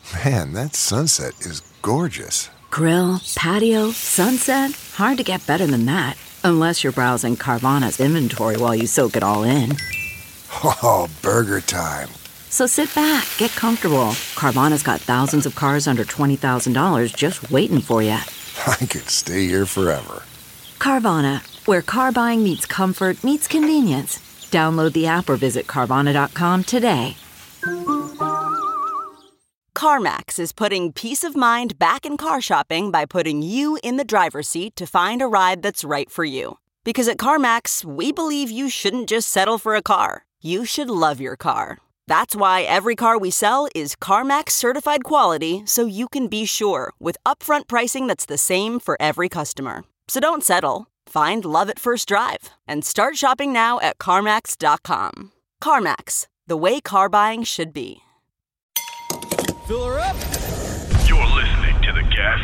Man, that sunset is gorgeous. Grill, patio, sunset. Hard to get better than that. Unless you're browsing Carvana's inventory while you soak it all in. Oh, burger time. So sit back, get comfortable. Carvana's got thousands of cars under $20,000 just waiting for you. I could stay here forever. Carvana, where car buying meets comfort meets convenience. Download the app or visit Carvana.com today. CarMax is putting peace of mind back in car shopping by putting you in the driver's seat to find a ride that's right for you. Because at CarMax, we believe you shouldn't just settle for a car. You should love your car. That's why every car we sell is CarMax certified quality, so you can be sure with upfront pricing that's the same for every customer. So don't settle. Find love at first drive and start shopping now at CarMax.com. CarMax, the way car buying should be. Fill her up. You're listening to the Gas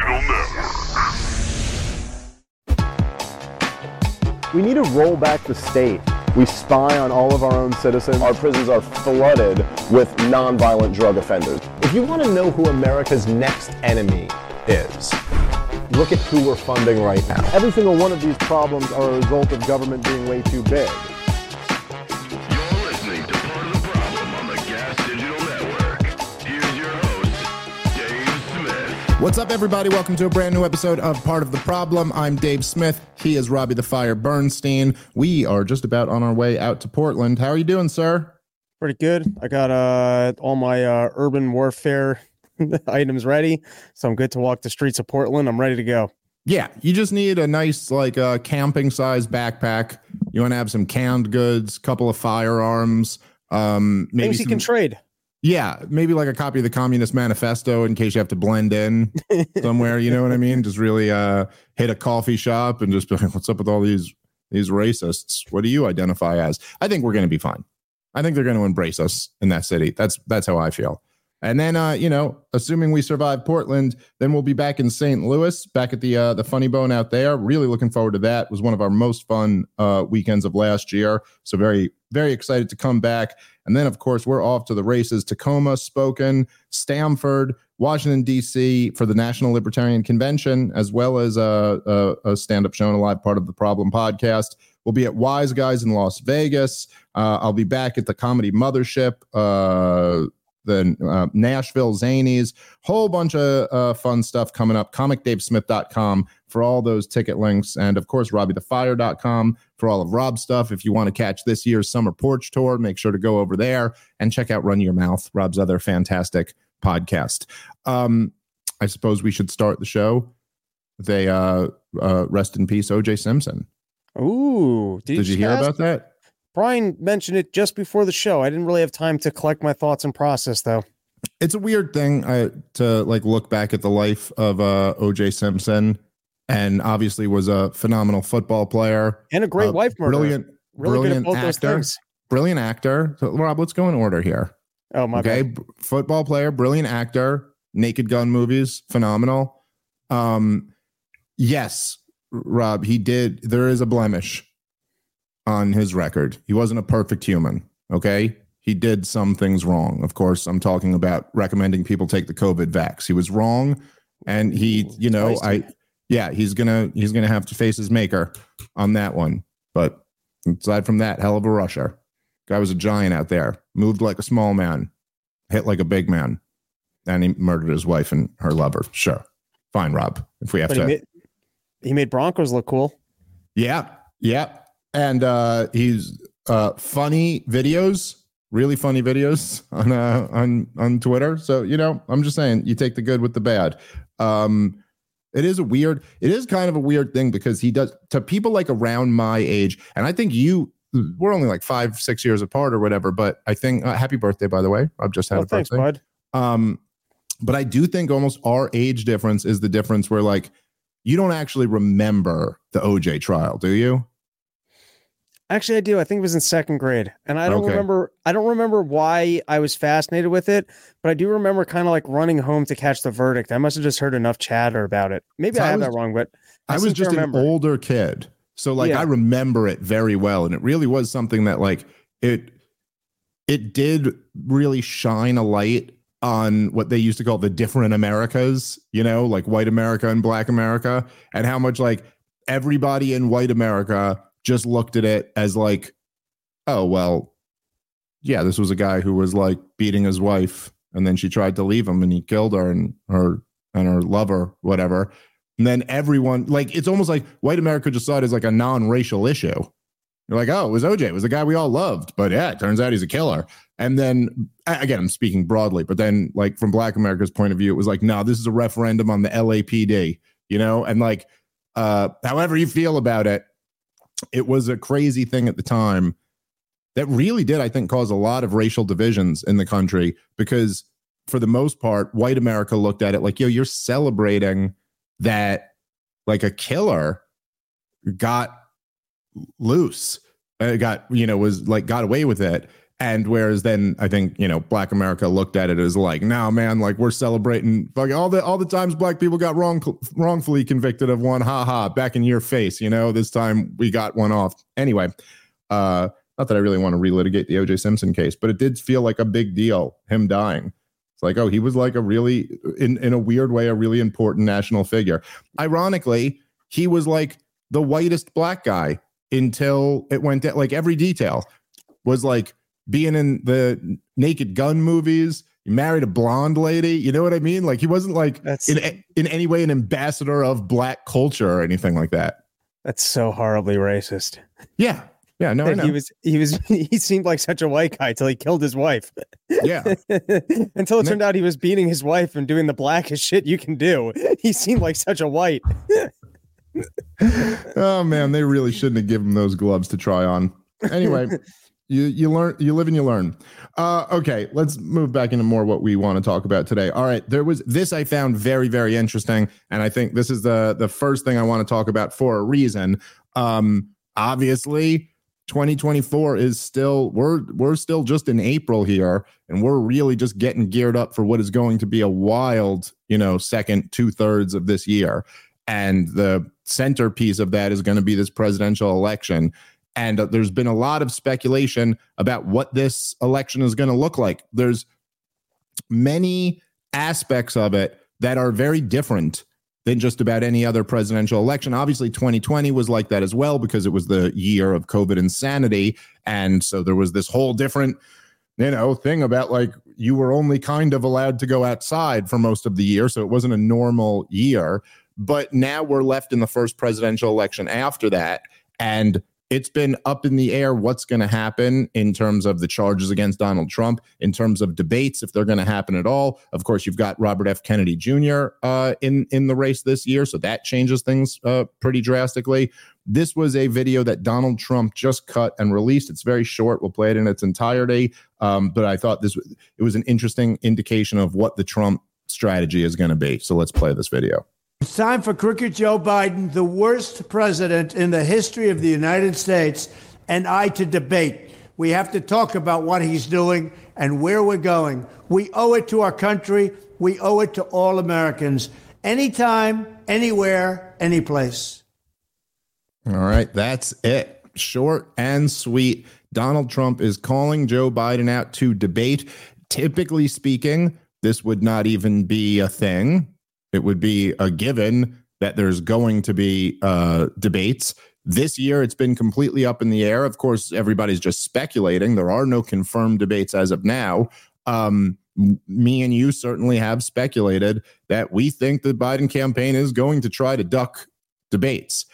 Digital Network. We need to roll back the state. We spy on all of our own citizens. Our prisons are flooded with nonviolent drug offenders. If you want to know who America's next enemy is, look at who we're funding right now. Every single one of these problems are a result of government being way too big. You're listening to Part of the Problem on the Gas Digital Network. Here's your host, Dave Smith. What's up, everybody? Welcome to a brand new episode of Part of the Problem. I'm Dave Smith. He is Robbie the Fire Bernstein. We are just about on our way out to Portland. How are you doing, sir? Pretty good. I got all my urban warfare items ready, so I'm good to walk the streets of Portland. I'm ready to go. Yeah, you just need a nice, camping size backpack. You want to have some canned goods, couple of firearms, maybe things you can trade. Yeah, maybe like a copy of the Communist Manifesto in case you have to blend in somewhere. You know what I mean? Just really hit a coffee shop and just be like, what's up with all these racists? What do you identify as? I think we're going to be fine. I think they're going to embrace us in that city. That's how I feel. And then, assuming we survive Portland, then we'll be back in St. Louis, back at the Funny Bone out there. Really looking forward to that. It was one of our most fun weekends of last year. So very, very excited to come back. And then, of course, we're off to the races: Tacoma, Spokane, Stamford, Washington, D.C. for the National Libertarian Convention, as well as a stand-up show and a live Part of the Problem podcast. We'll be at Wise Guys in Las Vegas. I'll be back at the Comedy Mothership, the Nashville Zanies, whole bunch of fun stuff coming up. ComicDaveSmith.com for all those ticket links. And of course, RobbieTheFire.com for all of Rob's stuff. If you want to catch this year's Summer Porch Tour, make sure to go over there and check out Run Your Mouth, Rob's other fantastic podcast. I suppose we should start the show with a rest in peace, O.J. Simpson. Ooh. Did you hear about that? Brian mentioned it just before the show. I didn't really have time to collect my thoughts and process, though. It's a weird thing to look back at the life of O.J. Simpson, and obviously was a phenomenal football player and a great wife murderer. Brilliant actor. Brilliant actor. So, Rob, let's go in order here. Oh, my bad. Football player, brilliant actor, Naked Gun movies, phenomenal. Yes, Rob, he did. There is a blemish on his record. He wasn't a perfect human. Okay. He did some things wrong. Of course, I'm talking about recommending people take the COVID vax. He was wrong. And he, he's going to have to face his maker on that one. But aside from that, hell of a rusher. Guy was a giant out there, moved like a small man, hit like a big man. And he murdered his wife and her lover. Sure. Fine, Rob. If we have to. He made Broncos look cool. Yeah. Yeah. And he's funny videos, really funny videos on Twitter. So, I'm just saying, you take the good with the bad. It is kind of a weird thing because he does to people like around my age. And I think we're only like 5-6 years apart or whatever. But I think happy birthday, by the way. I've just had a birthday. Thanks, bud. But I do think almost our age difference is the difference where like you don't actually remember the OJ trial, do you? Actually, I do. I think it was in second grade, and I don't remember. I don't remember why I was fascinated with it, but I do remember kind of like running home to catch the verdict. I must have just heard enough chatter about it. Maybe I have that wrong, but I was just an older kid, so I remember it very well, and it really was something that it did really shine a light on what they used to call the different Americas, like white America and black America, and how much like everybody in white America just looked at it as like, oh, well, yeah, this was a guy who was like beating his wife and then she tried to leave him and he killed her and her lover, whatever. And then everyone, like, it's almost like white America just saw it as like a non-racial issue. You're like, oh, it was OJ. It was the guy we all loved. But yeah, it turns out he's a killer. And then, again, I'm speaking broadly, but then like from black America's point of view, it was like, no, this is a referendum on the LAPD, and like, however you feel about it, it was a crazy thing at the time that really did, I think, cause a lot of racial divisions in the country because for the most part, white America looked at it like, yo, you're celebrating that like a killer got loose, got away with it. And whereas then I think, black America looked at it as like, no, man, like we're celebrating like all the times black people got wrongfully convicted of one. Ha ha. Back in your face. This time we got one off. Anyway, not that I really want to relitigate the O.J. Simpson case, but it did feel like a big deal, him dying. It's like, oh, he was like a really, in a weird way, a really important national figure. Ironically, he was like the whitest black guy until it went down. Like every detail was like being in the Naked Gun movies. He married a blonde lady. You know what I mean? Like he wasn't like in any way an ambassador of black culture or anything like that. That's so horribly racist. Yeah. Yeah, no, I know. He seemed like such a white guy till he killed his wife. Yeah. Until it turned out he was beating his wife and doing the blackest shit you can do. He seemed like such a white. Oh man, they really shouldn't have given him those gloves to try on. Anyway, you learn, you live and you learn. Okay, let's move back into more what we want to talk about today. All right, there was this I found very, very interesting, and I think this is the first thing I want to talk about for a reason. Obviously, 2024 is still, we're still just in April here, and we're really just getting geared up for what is going to be a wild, second 2/3 of this year. And the centerpiece of that is going to be this presidential election. And there's been a lot of speculation about what this election is going to look like. There's many aspects of it that are very different than just about any other presidential election. Obviously, 2020 was like that as well because it was the year of COVID insanity. And so there was this whole different, thing about like you were only kind of allowed to go outside for most of the year. So it wasn't a normal year. But now we're left in the first presidential election after that. And it's been up in the air what's going to happen in terms of the charges against Donald Trump, in terms of debates, if they're going to happen at all. Of course, you've got Robert F. Kennedy Jr. In the race this year, so that changes things pretty drastically. This was a video that Donald Trump just cut and released. It's very short. We'll play it in its entirety. But I thought it was an interesting indication of what the Trump strategy is going to be. So let's play this video. It's time for Crooked Joe Biden, the worst president in the history of the United States, and I to debate. We have to talk about what he's doing and where we're going. We owe it to our country. We owe it to all Americans. Anytime, anywhere, any place. All right, that's it. Short and sweet. Donald Trump is calling Joe Biden out to debate. Typically speaking, this would not even be a thing. It would be a given that there's going to be debates. This year, it's been completely up in the air. Of course, everybody's just speculating. There are no confirmed debates as of now. Me and you certainly have speculated that we think the Biden campaign is going to try to duck debates.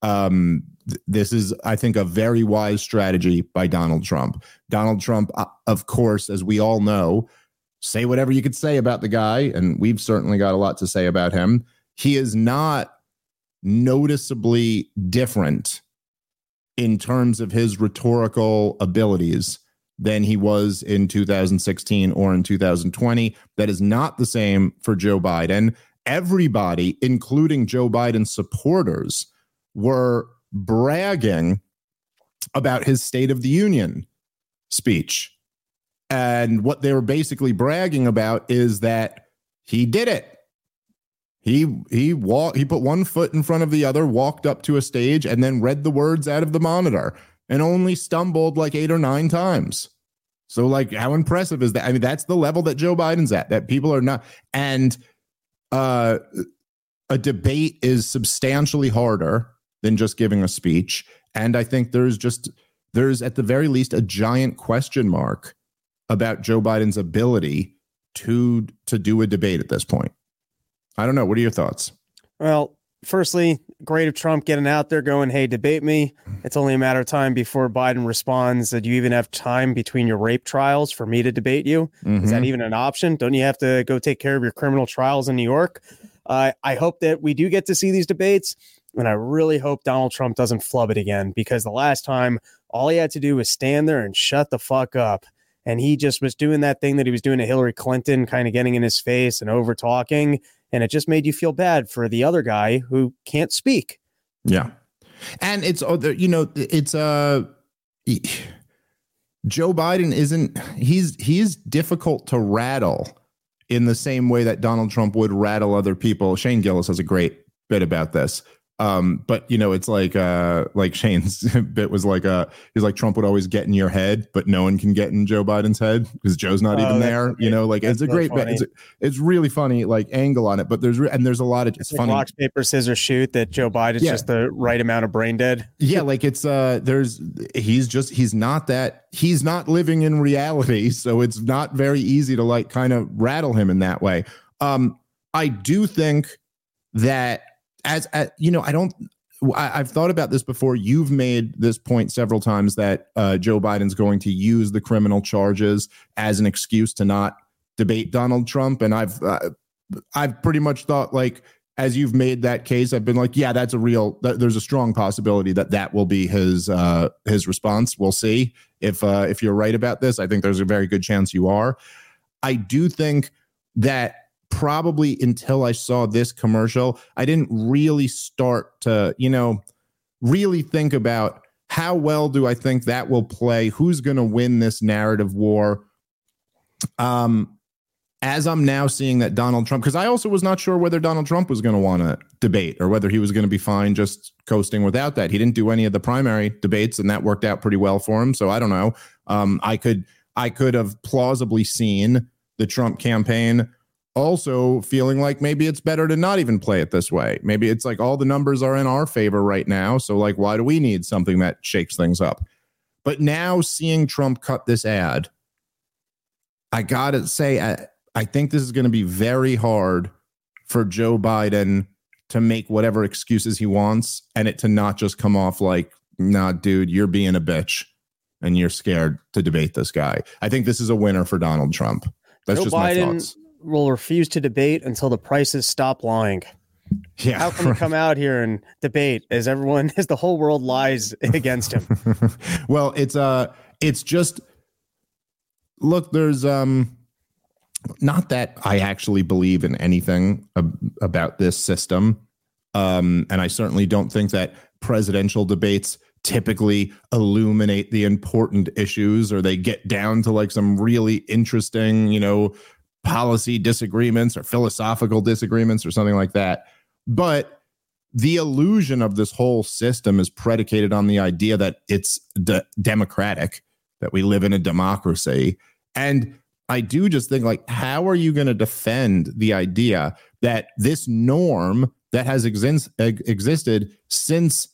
This is, I think, a very wise strategy by Donald Trump. Donald Trump, of course, as we all know, say whatever you could say about the guy, and we've certainly got a lot to say about him. He is not noticeably different in terms of his rhetorical abilities than he was in 2016 or in 2020. That is not the same for Joe Biden. Everybody, including Joe Biden's supporters, were bragging about his State of the Union speech. And what they were basically bragging about is that he did it. He put one foot in front of the other, walked up to a stage, and then read the words out of the monitor, and only stumbled like 8 or 9 times. So like, how impressive is that? I mean, that's the level that Joe Biden's at, that people are not. And a debate is substantially harder than just giving a speech. And I think there's at the very least a giant question mark about Joe Biden's ability to do a debate at this point. I don't know. What are your thoughts? Well, firstly, great of Trump getting out there going, hey, debate me. It's only a matter of time before Biden responds that you even have time between your rape trials for me to debate you. Is that even an option? Don't you have to go take care of your criminal trials in New York? I hope that we do get to see these debates. And I really hope Donald Trump doesn't flub it again, because the last time all he had to do was stand there and shut the fuck up. And he just was doing that thing that he was doing to Hillary Clinton, kind of getting in his face and over talking. And it just made you feel bad for the other guy who can't speak. Yeah. And it's, Joe Biden he's difficult to rattle in the same way that Donald Trump would rattle other people. Shane Gillis has a great bit about this. But it's like Shane's bit was he's like, Trump would always get in your head, but no one can get in Joe Biden's head because Joe's not even there. Great. It's a great bit. It's really funny, like, angle on it, but there's a lot of, it's funny. Rock, paper, scissors, shoot that Joe Biden's just the right amount of brain dead. Yeah. Like it's, he's not living in reality. So it's not very easy to like kind of rattle him in that way. I do think that, I've thought about this before. You've made this point several times that Joe Biden's going to use the criminal charges as an excuse to not debate Donald Trump. And I've pretty much thought, like, as you've made that case, I've been like, yeah, there's a strong possibility that will be his response. We'll see if you're right about this. I think there's a very good chance you are. I do think that probably until I saw this commercial, I didn't really start to, really think about how well do I think that will play? Who's going to win this narrative war? As I'm now seeing that Donald Trump, because I also was not sure whether Donald Trump was going to want to debate or whether he was going to be fine just coasting without that. He didn't do any of the primary debates, and that worked out pretty well for him. So I don't know. I could have plausibly seen the Trump campaign also feeling like maybe it's better to not even play it this way. Maybe it's like all the numbers are in our favor right now. So like, why do we need something that shakes things up? But now seeing Trump cut this ad, I got to say, I think this is going to be very hard for Joe Biden to make whatever excuses he wants and it to not just come off like, nah, dude, you're being a bitch and you're scared to debate this guy. I think this is a winner for Donald Trump. That's Joe just Biden my thoughts. Will refuse to debate until the prices stop lying. Yeah. How can he come out here and debate as the whole world lies against him? Well, it's just, look, there's not that I actually believe in anything about this system. And I certainly don't think that presidential debates typically illuminate the important issues or they get down to like some really interesting, policy disagreements or philosophical disagreements or something like that. But the illusion of this whole system is predicated on the idea that it's democratic, that we live in a democracy. And I do just think, like, how are you going to defend the idea that this norm that has existed since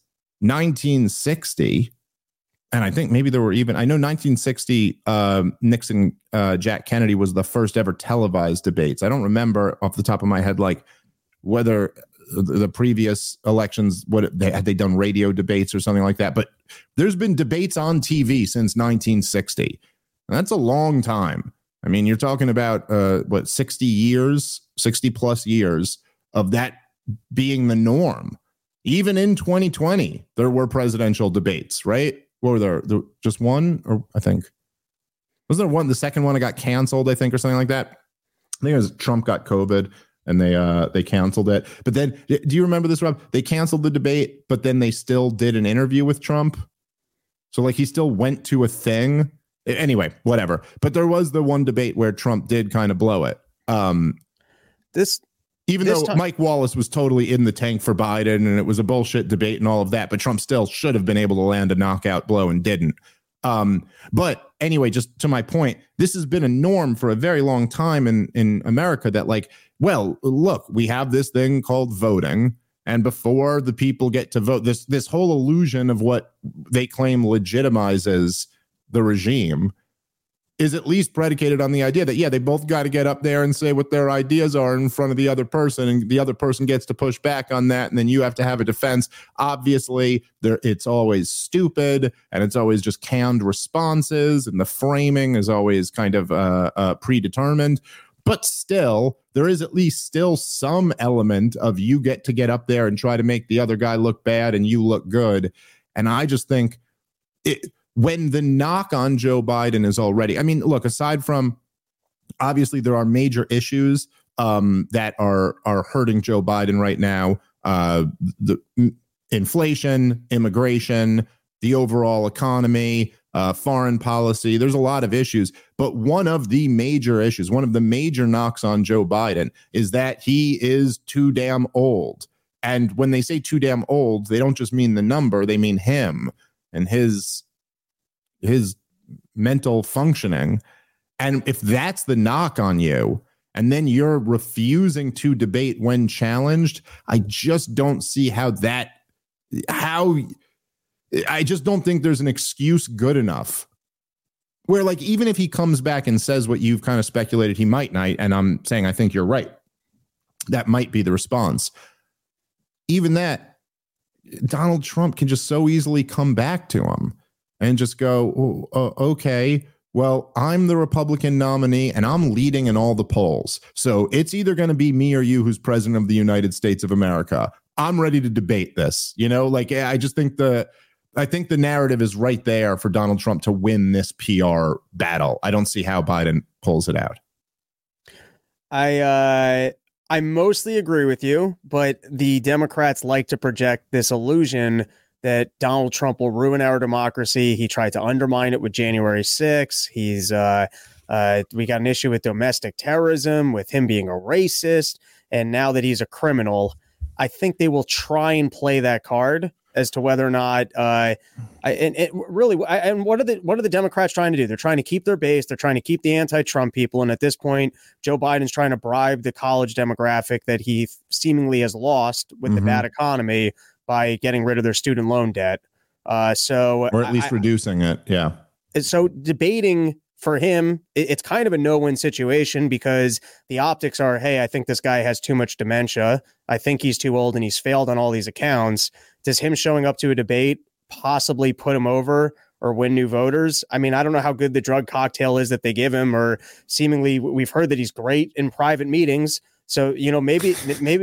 1960, and I think maybe there were even, I know 1960, Nixon, Jack Kennedy was the first ever televised debates. I don't remember off the top of my head, like, whether the previous elections, had they done radio debates or something like that. But there's been debates on TV since 1960. And that's a long time. I mean, you're talking about, 60 plus years of that being the norm. Even in 2020, there were presidential debates, right? Or there just one, or I think, was there one? The second one got canceled, I think, or something like that. I think it was Trump got COVID and they canceled it. But then, do you remember this, Rob? They canceled the debate, but then they still did an interview with Trump. So like he still went to a thing. Anyway, whatever. But there was the one debate where Trump did kind of blow it. Even though Mike Wallace was totally in the tank for Biden and it was a bullshit debate and all of that, but Trump still should have been able to land a knockout blow and didn't. But anyway, just to my point, this has been a norm for a very long time in America that like, well, look, we have this thing called voting. And before the people get to vote, this whole illusion of what they claim legitimizes the regime is at least predicated on the idea that, yeah, they both got to get up there and say what their ideas are in front of the other person, and the other person gets to push back on that, and then you have to have a defense. Obviously, it's always stupid, and it's always just canned responses, and the framing is always kind of predetermined. But still, there is at least still some element of you get to get up there and try to make the other guy look bad and you look good. And I just think when the knock on Joe Biden is already, I mean, look, aside from obviously there are major issues that are hurting Joe Biden right now, the inflation, immigration, the overall economy, foreign policy. There's a lot of issues, but one of the major issues, one of the major knocks on Joe Biden is that he is too damn old. And when they say too damn old, they don't just mean the number, they mean him and his mental functioning. And if that's the knock on you, and then you're refusing to debate when challenged, I just don't see I just don't think there's an excuse good enough where, like, even if he comes back and says what you've kind of speculated he might not, and I'm saying I think you're right, that might be the response. Even that, Donald Trump can just so easily come back to him and just go, okay, well, I'm the Republican nominee and I'm leading in all the polls. So it's either going to be me or you who's president of the United States of America. I'm ready to debate this. You know, like, I just think the narrative is right there for Donald Trump to win this PR battle. I don't see how Biden pulls it out. I mostly agree with you, but the Democrats like to project this illusion that Donald Trump will ruin our democracy. He tried to undermine it with January 6th. We got an issue with domestic terrorism, with him being a racist, and now that he's a criminal, I think they will try and play that card as to whether or not. And what are the Democrats trying to do? They're trying to keep their base. They're trying to keep the anti-Trump people. And at this point, Joe Biden's trying to bribe the college demographic that he seemingly has lost with the bad economy by getting rid of their student loan debt. Or at least reducing it. Yeah. So debating for him, it's kind of a no-win situation because the optics are, hey, I think this guy has too much dementia. I think he's too old and he's failed on all these accounts. Does him showing up to a debate possibly put him over or win new voters? I mean, I don't know how good the drug cocktail is that they give him, or seemingly we've heard that he's great in private meetings. So, you know, maybe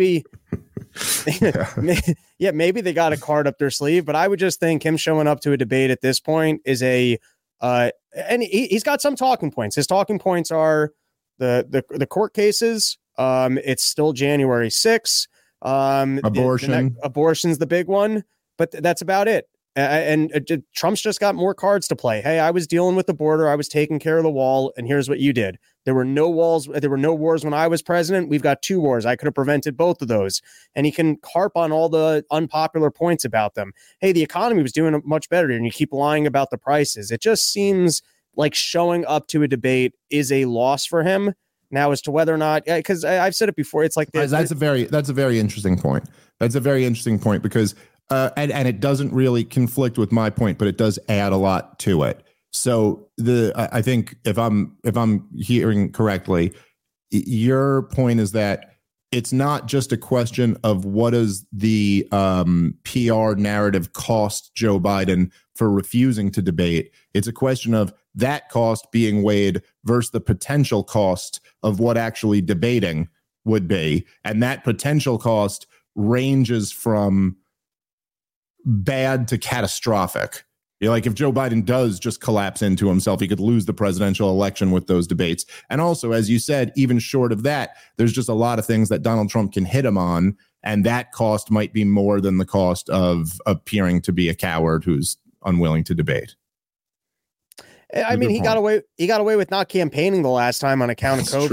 maybe they got a card up their sleeve, but I would just think him showing up to a debate at this point is and he's got some talking points. His talking points are the court cases. It's still January 6th. Abortion's the big one, but that's about it. And Trump's just got more cards to play. Hey, I was dealing with the border. I was taking care of the wall. And here's what you did. There were no walls. There were no wars when I was president. We've got 2 wars. I could have prevented both of those. And he can harp on all the unpopular points about them. Hey, the economy was doing much better. And you keep lying about the prices. It just seems like showing up to a debate is a loss for him. Now, as to whether or not, because I've said it before, it's like that's a very interesting point. That's a very interesting point because and it doesn't really conflict with my point, but it does add a lot to it. So I think if I'm hearing correctly, your point is that it's not just a question of what does the PR narrative cost Joe Biden for refusing to debate. It's a question of that cost being weighed versus the potential cost of what actually debating would be. And that potential cost ranges from bad to catastrophic. You know, like if Joe Biden does just collapse into himself, he could lose the presidential election with those debates. And also, as you said, even short of that, there's just a lot of things that Donald Trump can hit him on. And that cost might be more than the cost of appearing to be a coward who's unwilling to debate. I mean, he got away with not campaigning the last time on account of COVID.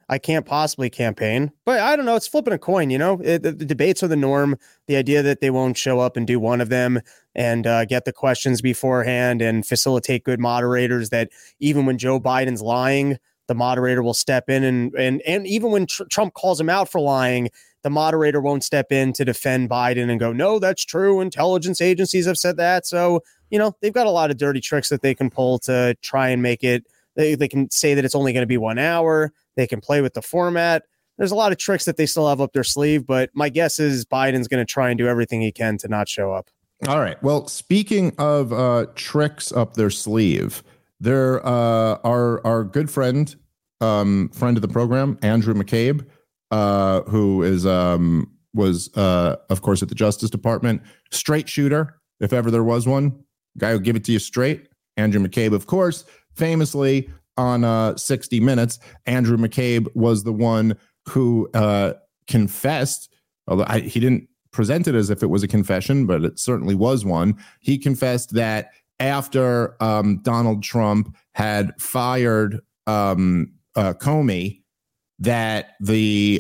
I can't possibly campaign. But I don't know. It's flipping a coin, the debates are the norm. The idea that they won't show up and do one of them and get the questions beforehand and facilitate good moderators, that even when Joe Biden's lying, the moderator will step in. And even when Trump calls him out for lying, the moderator won't step in to defend Biden and go, no, that's true. Intelligence agencies have said that. So, they've got a lot of dirty tricks that they can pull to try and make it. They can say that it's only going to be 1 hour. They can play with the format. There's a lot of tricks that they still have up their sleeve, but my guess is Biden's going to try and do everything he can to not show up. All right. Well, speaking of tricks up their sleeve, there our good friend of the program, Andrew McCabe, who is was of course at the Justice Department, straight shooter, if ever there was one, guy who'll give it to you straight. Andrew McCabe, of course, famously on 60 Minutes, Andrew McCabe was the one who confessed, although he didn't present it as if it was a confession, but it certainly was one. He confessed that after Donald Trump had fired Comey, that the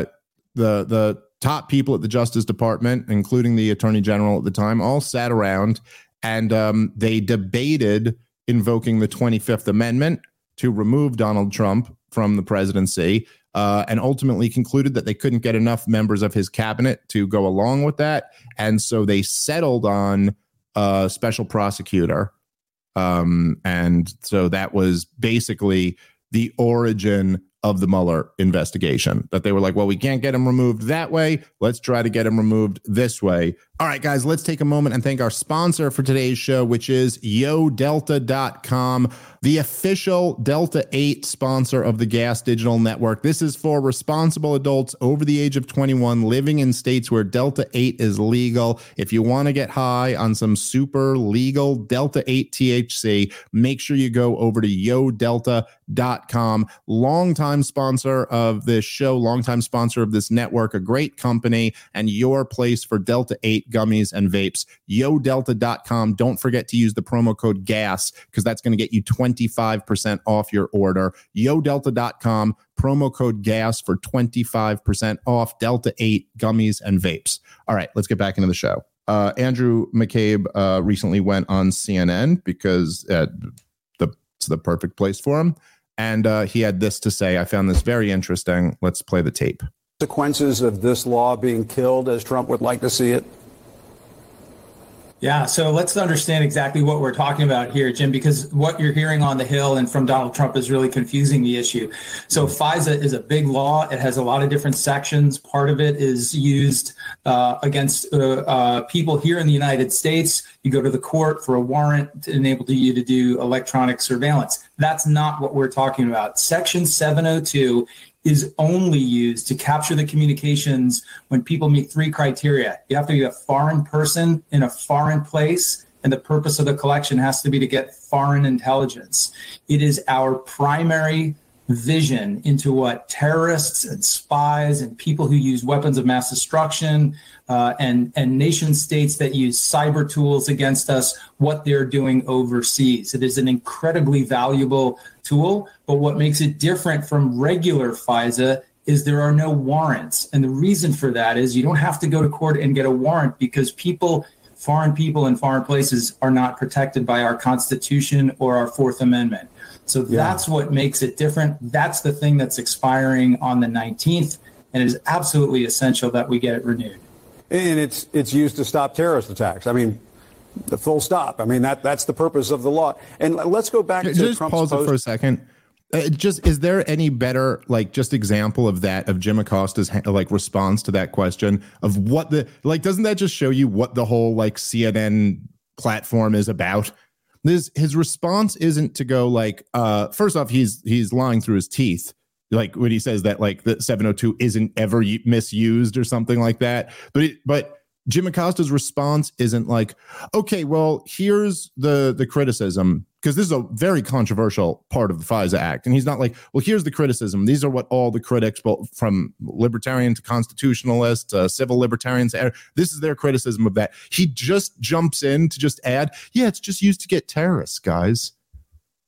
top people at the Justice Department, including the Attorney General at the time, all sat around and they debated invoking the 25th Amendment to remove Donald Trump from the presidency, and ultimately concluded that they couldn't get enough members of his cabinet to go along with that. And so they settled on a special prosecutor. And so that was basically the origin of the Mueller investigation, that they were like, well, we can't get him removed that way. Let's try to get him removed this way. All right, guys, let's take a moment and thank our sponsor for today's show, which is YoDelta.com, the official Delta 8 sponsor of the Gas Digital Network. This is for responsible adults over the age of 21 living in states where Delta 8 is legal. If you want to get high on some super legal Delta 8 THC, make sure you go over to YoDelta.com. Longtime sponsor of this show, longtime sponsor of this network, a great company, and your place for Delta 8 gummies and vapes. YoDelta.com. Don't forget to use the promo code GAS, because that's going to get you 25% off your order. YoDelta.com, promo code GAS for 25% off Delta 8 gummies and vapes. All right, let's get back into the show. Andrew McCabe recently went on CNN because it's the perfect place for him. And he had this to say. I found this very interesting. Let's play the tape. Consequences of this law being killed as Trump would like to see it? Yeah, so let's understand exactly what we're talking about here, Jim, because what you're hearing on the Hill and from Donald Trump is really confusing the issue. So FISA is a big law. It has a lot of different sections. Part of it is used against people here in the United States. You go to the court for a warrant to enable you to do electronic surveillance. That's not what we're talking about. Section 702 is only used to capture the communications when people meet three criteria. You have to be a foreign person in a foreign place, and the purpose of the collection has to be to get foreign intelligence. It is our primary vision into what terrorists and spies and people who use weapons of mass destruction and nation states that use cyber tools against us, what they're doing overseas. It is an incredibly valuable tool, but what makes it different from regular FISA is there are no warrants. And the reason for that is you don't have to go to court and get a warrant because foreign people in foreign places are not protected by our Constitution or our Fourth Amendment. So that's what makes it different. That's the thing that's expiring on the 19th, and it is absolutely essential that we get it renewed. And it's used to stop terrorist attacks. I mean, the full stop. I mean, that's the purpose of the law. And let's go back to just Trump's pause it for a second. Is there any better, just example of that, of Jim Acosta's response to that question of what doesn't that just show you what the whole CNN platform is about? His response isn't to go first off, he's lying through his teeth. When he says that the 702 isn't ever misused or something like that. But Jim Acosta's response isn't okay, well, here's the criticism, because this is a very controversial part of the FISA Act. And he's not well, here's the criticism. These are what all the critics, both from libertarian to constitutionalist, civil libertarians, this is their criticism of that. He just jumps in to just add, it's just used to get terrorists, guys.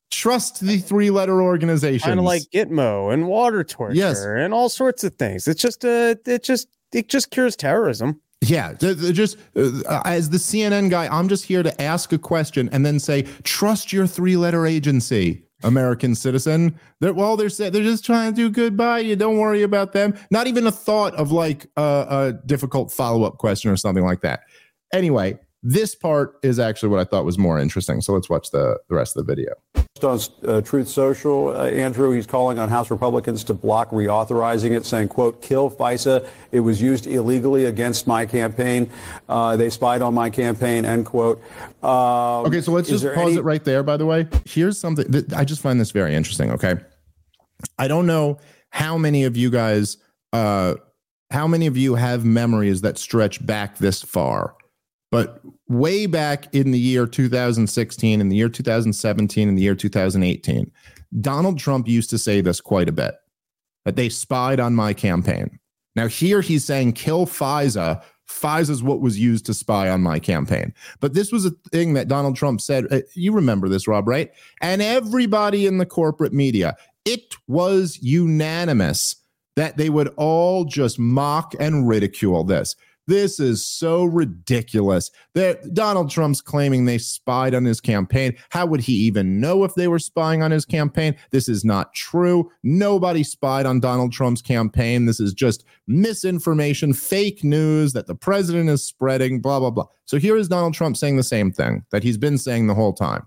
Trust the 3-letter organizations. Kind of like Gitmo and water torture Yes. and all sorts of things. It's just it just cures terrorism. Yeah, just as the CNN guy, I'm just here to ask a question and then say, trust your 3-letter agency, American citizen. They're just trying to do good by you. Don't worry about them. Not even a thought of like a difficult follow-up question or something like that. Anyway, this part is actually what I thought was more interesting. So let's watch the rest of the video. On Truth Social, Andrew, he's calling on House Republicans to block reauthorizing it, saying, quote, kill FISA. It was used illegally against my campaign. They spied on my campaign, end quote. Okay, so let's just pause it right there, by the way. Here's something that I just find this very interesting, okay? I don't know how many of you guys, how many of you have memories that stretch back this far. But way back in the year 2016, in the year 2017, in the year 2018, Donald Trump used to say this quite a bit, that they spied on my campaign. Now here he's saying kill FISA. FISA is what was used to spy on my campaign. But this was a thing that Donald Trump said. You remember this, Rob, right? And everybody in the corporate media, it was unanimous that they would all just mock and ridicule this. This is so ridiculous that Donald Trump's claiming they spied on his campaign. How would he even know if they were spying on his campaign? This is not true. Nobody spied on Donald Trump's campaign. This is just misinformation, fake news that the president is spreading, blah, blah, blah. So here is Donald Trump saying the same thing that he's been saying the whole time.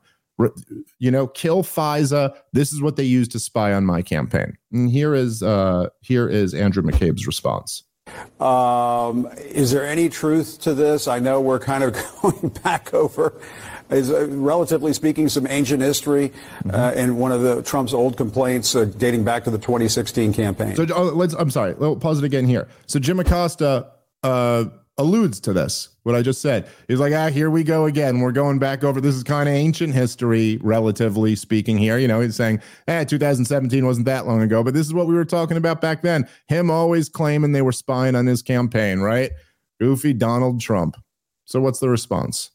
Kill FISA. This is what they used to spy on my campaign. And here is Andrew McCabe's response. Is there any truth to this? I know we're kind of going back over, relatively speaking, some ancient history and one of the Trump's old complaints dating back to the 2016 campaign. So I'm sorry. We'll pause it again here. So Jim Acosta alludes to this, what I just said. He's like, here we go again. We're going back over. This is kind of ancient history, relatively speaking here. He's saying, 2017 wasn't that long ago, but this is what we were talking about back then. Him always claiming they were spying on his campaign, right? Goofy Donald Trump. So what's the response?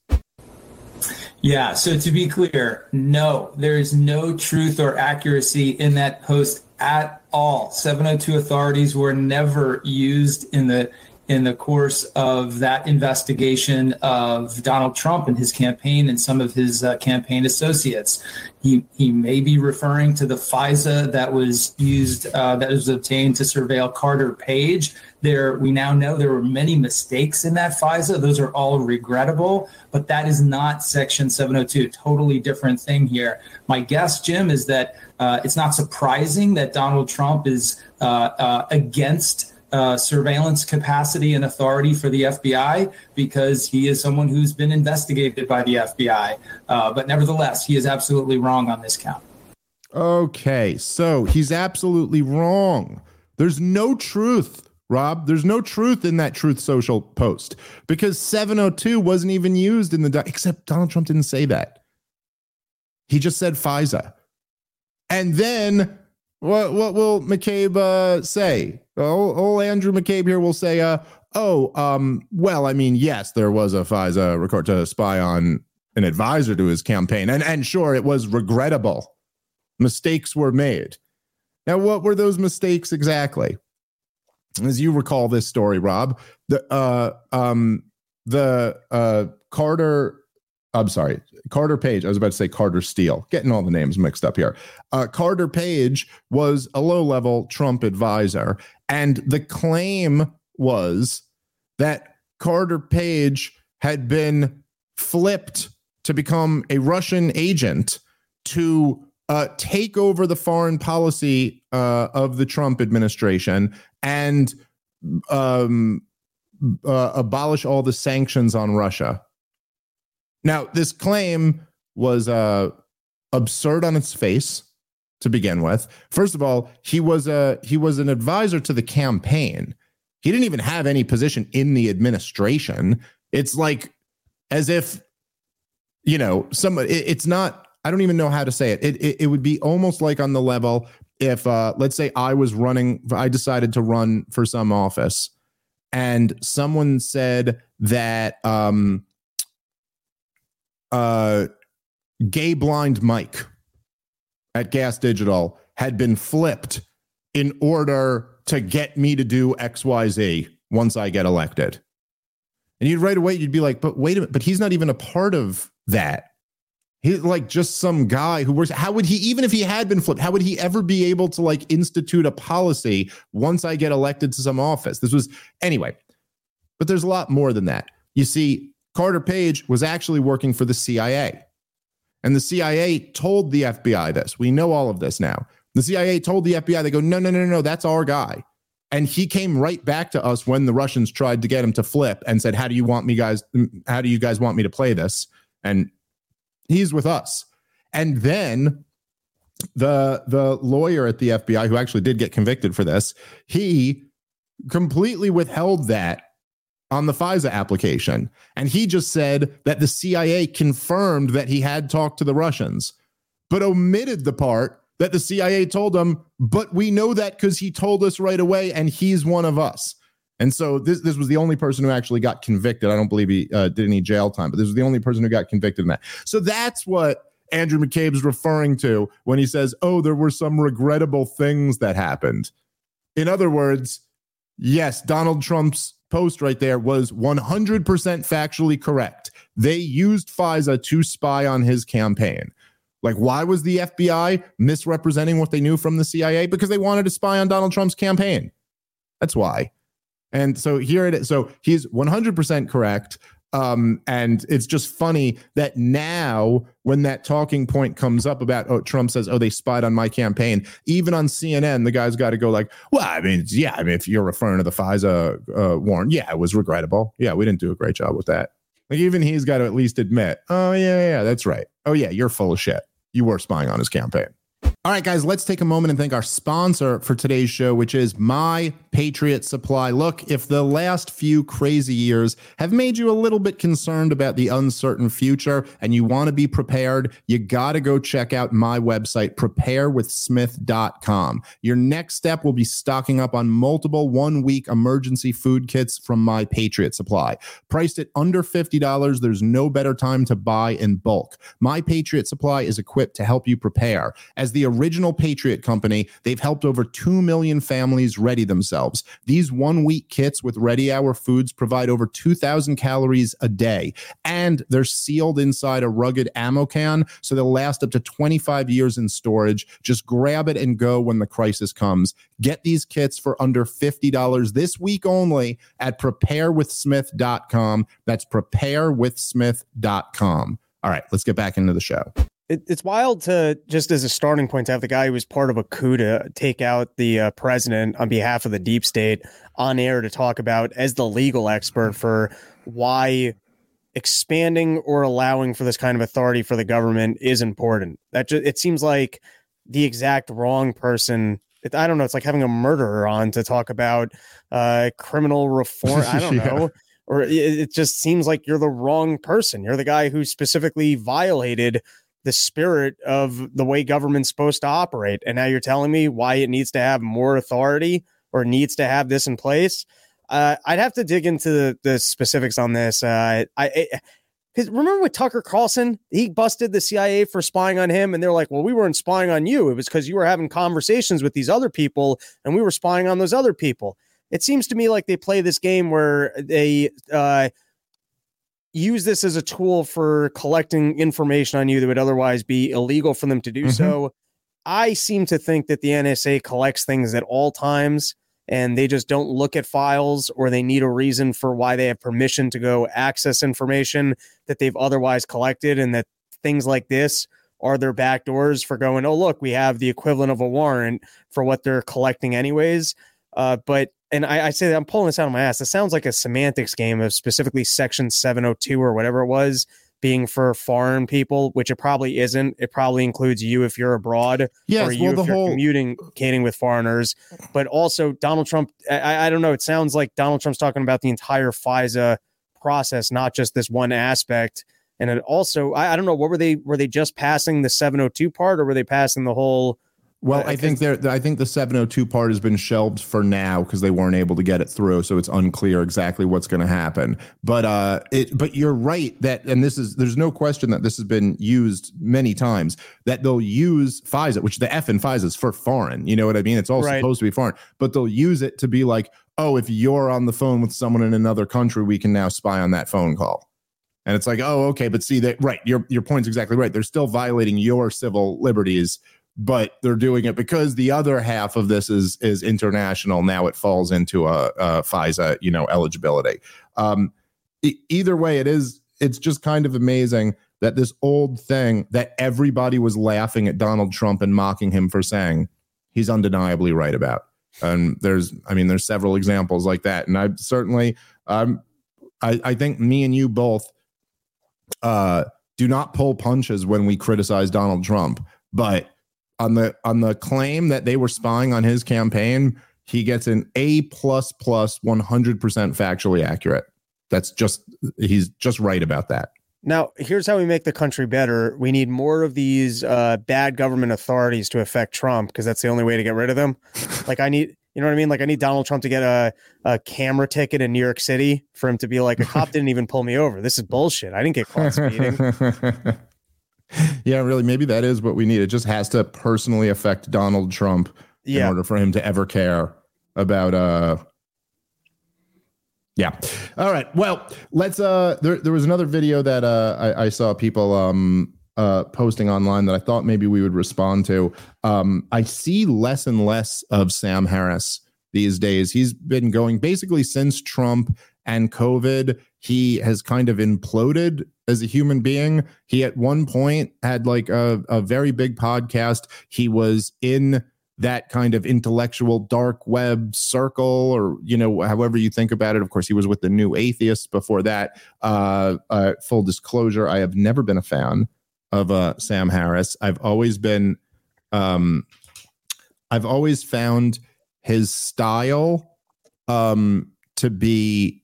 Yeah, so to be clear, no, there is no truth or accuracy in that post at all. 702 authorities were never used in the course of that investigation of Donald Trump and his campaign and some of his campaign associates. He may be referring to the FISA that was used, that was obtained to surveil Carter Page. We now know there were many mistakes in that FISA. Those are all regrettable, but that is not Section 702. Totally different thing here. My guess, Jim, is that it's not surprising that Donald Trump is against surveillance capacity and authority for the FBI, because he is someone who's been investigated by the FBI. But nevertheless, he is absolutely wrong on this count. Okay, so he's absolutely wrong. There's no truth, Rob. There's no truth in that Truth Social post, because 702 wasn't even used in except Donald Trump didn't say that. He just said FISA. And then what will McCabe say? Old Andrew McCabe here will say, well, I mean, yes, there was a FISA record to spy on an advisor to his campaign. And sure, it was regrettable. Mistakes were made. Now, what were those mistakes exactly? As you recall this story, Rob, Carter Page. I was about to say Carter Steele, getting all the names mixed up here. Carter Page was a low-level Trump advisor, and the claim was that Carter Page had been flipped to become a Russian agent to take over the foreign policy of the Trump administration and abolish all the sanctions on Russia. Now, this claim was absurd on its face to begin with. First of all, he was an advisor to the campaign. He didn't even have any position in the administration. It's like as if, somebody. It's not. I don't even know how to say it. It would be almost like on the level if, let's say, I decided to run for some office, and someone said that. Gay blind Mike at Gas Digital had been flipped in order to get me to do XYZ once I get elected. And you'd right away, you'd be like, but wait a minute, but he's not even a part of that. He's like just some guy who works. How would he, even if he had been flipped, how would he ever be able to like institute a policy once I get elected to some office? Anyway, but there's a lot more than that. You see, Carter Page was actually working for the CIA. And the CIA told the FBI this. We know all of this now. The CIA told the FBI, they go, no, that's our guy. And he came right back to us when the Russians tried to get him to flip and said, how do you guys want me to play this? And he's with us. And then the lawyer at the FBI, who actually did get convicted for this, he completely withheld that on the FISA application. And he just said that the CIA confirmed that he had talked to the Russians, but omitted the part that the CIA told him, but we know that because he told us right away and he's one of us. And so this was the only person who actually got convicted. I don't believe he did any jail time, but this was the only person who got convicted in that. So that's what Andrew McCabe's referring to when he says, oh, there were some regrettable things that happened. In other words, yes, Donald Trump's post right there was 100% factually correct. They used FISA to spy on his campaign. Like, why was the FBI misrepresenting what they knew from the CIA? Because they wanted to spy on Donald Trump's campaign. That's why. And so here it is. So he's 100% correct. And it's just funny that now when that talking point comes up about, Trump says, they spied on my campaign, even on CNN, the guy's got to go like, well, I mean, if you're referring to the FISA warrant, it was regrettable. Yeah, we didn't do a great job with that. Like, even he's got to at least admit, oh, yeah, that's right. Oh, yeah, you're full of shit. You were spying on his campaign. All right, guys, let's take a moment and thank our sponsor for today's show, which is My Patriot Supply. Look, if the last few crazy years have made you a little bit concerned about the uncertain future and you want to be prepared, you got to go check out my website, preparewithsmith.com. Your next step will be stocking up on multiple one-week emergency food kits from My Patriot Supply. Priced at under $50, there's no better time to buy in bulk. My Patriot Supply is equipped to help you prepare. As the original Patriot Company, they've helped over 2 million families ready themselves. These one-week kits with Ready Hour foods provide over 2,000 calories a day, and they're sealed inside a rugged ammo can, so they'll last up to 25 years in storage. Just grab it and go when the crisis comes. Get these kits for under $50 this week only at preparewithsmith.com. That's preparewithsmith.com. All right, let's get back into the show. It's wild to, just as a starting point, to have the guy who was part of a coup to take out the president on behalf of the deep state on air to talk about, as the legal expert, for why expanding or allowing for this kind of authority for the government is important. It seems like the exact wrong person. I don't know. It's like having a murderer on to talk about criminal reform. I don't know. Or it just seems like you're the wrong person. You're the guy who specifically violated the spirit of the way government's supposed to operate. And now you're telling me why it needs to have more authority or needs to have this in place. I'd have to dig into the specifics on this. Because remember with Tucker Carlson, he busted the CIA for spying on him. And they're like, well, we weren't spying on you. It was because you were having conversations with these other people and we were spying on those other people. It seems to me like they play this game where they use this as a tool for collecting information on you that would otherwise be illegal for them to do. So I seem to think that the NSA collects things at all times and they just don't look at files, or they need a reason for why they have permission to go access information that they've otherwise collected, and that things like this are their backdoors for going, oh, look, we have the equivalent of a warrant for what they're collecting anyways. And I say that I'm pulling this out of my ass. It sounds like a semantics game of specifically Section 702 or whatever it was being for foreign people, which it probably isn't. It probably includes you if you're abroad, yes, or you if you're communicating with foreigners. But also Donald Trump, I don't know. It sounds like Donald Trump's talking about the entire FISA process, not just this one aspect. And it also, I don't know, what were they just passing the 702 part, or were they passing the whole Well, I think the 702 part has been shelved for now because they weren't able to get it through, so it's unclear exactly what's going to happen. But you're right that, and there's no question that this has been used many times, that they'll use FISA, which the F in FISA is for foreign. You know what I mean? It's all supposed to be foreign, but they'll use it to be like, oh, if you're on the phone with someone in another country, we can now spy on that phone call. And it's like, oh, okay, but see that, right? Your point's exactly right. They're still violating your civil liberties, but they're doing it because the other half of this is international. Now it falls into a FISA, eligibility. Either way, it's just kind of amazing that this old thing that everybody was laughing at Donald Trump and mocking him for saying, he's undeniably right about. And there's several examples like that. And I certainly, I think me and you both do not pull punches when we criticize Donald Trump, but on the claim that they were spying on his campaign, he gets an A++, 100% factually accurate. He's just right about that. Now, here's how we make the country better. We need more of these bad government authorities to affect Trump, because that's the only way to get rid of them. Like I need Donald Trump to get a camera ticket in New York City for him to be like, a cop didn't even pull me over. This is bullshit. I didn't get caught speeding. Yeah, really. Maybe that is what we need. It just has to personally affect Donald Trump in order for him to ever care about. Yeah. All right. Well, let's. There was another video that I saw people posting online that I thought maybe we would respond to. I see less and less of Sam Harris these days. He's been going basically since Trump and COVID. He has kind of imploded as a human being. He at one point had like a very big podcast. He was in that kind of intellectual dark web circle, or, however you think about it. Of course, he was with the New Atheists before that. Full disclosure, I have never been a fan of Sam Harris. I've always found his style to be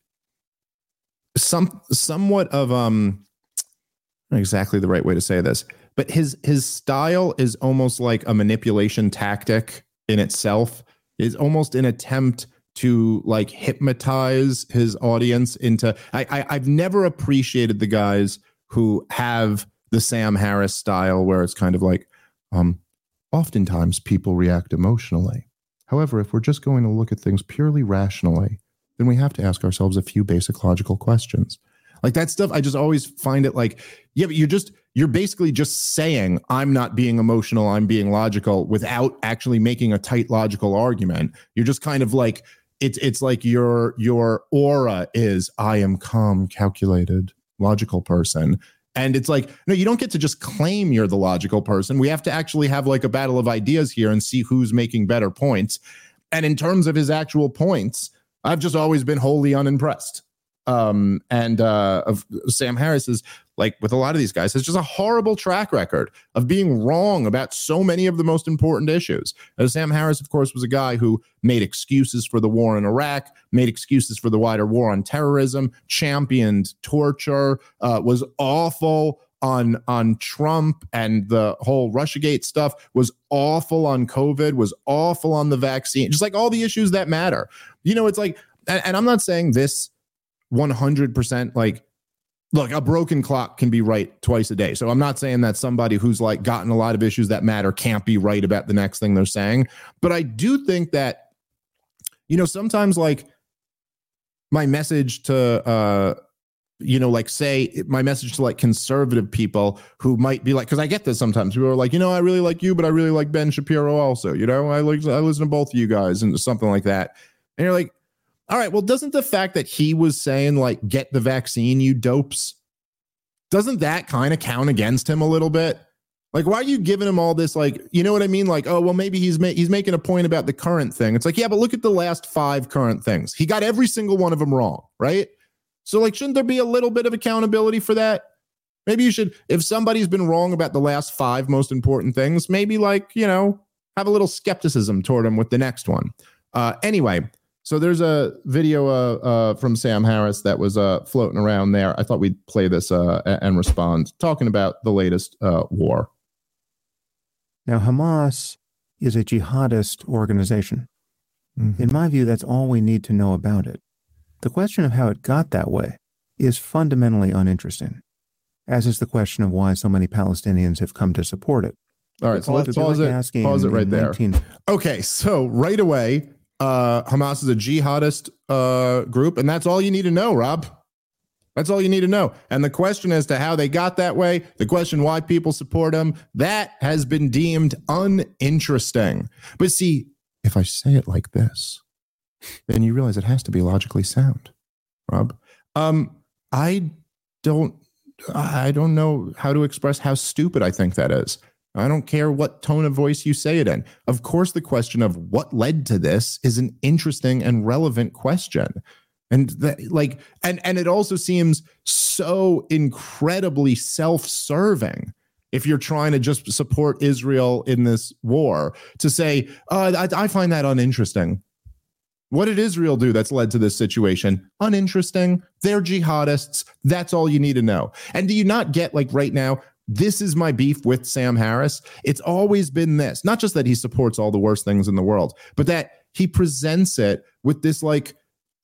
somewhat of not exactly the right way to say this, but his style is almost like a manipulation tactic in itself. Is almost an attempt to like hypnotize his audience into. I've never appreciated the guys who have the Sam Harris style, where it's kind of like, oftentimes people react emotionally. However, if we're just going to look at things purely rationally, then we have to ask ourselves a few basic logical questions. Like that stuff, I just always find it like, yeah, but you're basically just saying, I'm not being emotional, I'm being logical, without actually making a tight logical argument. You're just kind of like, it's like your aura is, I am calm, calculated, logical person. And it's like, no, you don't get to just claim you're the logical person. We have to actually have like a battle of ideas here and see who's making better points. And in terms of his actual points, I've just always been wholly unimpressed. Of Sam Harris is, like with a lot of these guys, has just a horrible track record of being wrong about so many of the most important issues. Sam Harris, of course, was a guy who made excuses for the war in Iraq, made excuses for the wider war on terrorism, championed torture, was awful on Trump and the whole Russiagate stuff, was awful on COVID, was awful on the vaccine, just like all the issues that matter. It's like, and I'm not saying this 100%, like, look, a broken clock can be right twice a day. So I'm not saying that somebody who's like gotten a lot of issues that matter can't be right about the next thing they're saying. But I do think that, sometimes like my message to, like say my message to like conservative people who might be like, because I get this sometimes, people are like, I really like you, but I really like Ben Shapiro also, I listen to both of you guys and something like that. And you're like, all right, well, doesn't the fact that he was saying like, get the vaccine, you dopes, doesn't that kind of count against him a little bit? Like, why are you giving him all this? Like, you know what I mean? Like, oh, well, maybe he's making a point about the current thing. It's like, yeah, but look at the last 5 current things. He got every single one of them wrong, right? So like, shouldn't there be a little bit of accountability for that? Maybe you should, if somebody's been wrong about the last 5 most important things, maybe like, have a little skepticism toward him with the next one. Anyway. So there's a video from Sam Harris that was floating around there. I thought we'd play this and respond, talking about the latest war. Now, Hamas is a jihadist organization. Mm-hmm. In my view, that's all we need to know about it. The question of how it got that way is fundamentally uninteresting, as is the question of why so many Palestinians have come to support it. All right, so let's pause it right there. Okay, so right away, Hamas is a jihadist group, and that's all you need to know, Rob. That's all you need to know. And the question as to how they got that way, the question why people support them, that has been deemed uninteresting. But see, if I say it like this, then you realize it has to be logically sound, Rob. I don't know how to express how stupid I think that is. I don't care what tone of voice you say it in. Of course, the question of what led to this is an interesting and relevant question. And that, and it also seems so incredibly self-serving if you're trying to just support Israel in this war to say, I find that uninteresting. What did Israel do that's led to this situation? Uninteresting. They're jihadists. That's all you need to know. And do you not get, like, right now, this is my beef with Sam Harris. It's always been this, not just that he supports all the worst things in the world, but that he presents it with this like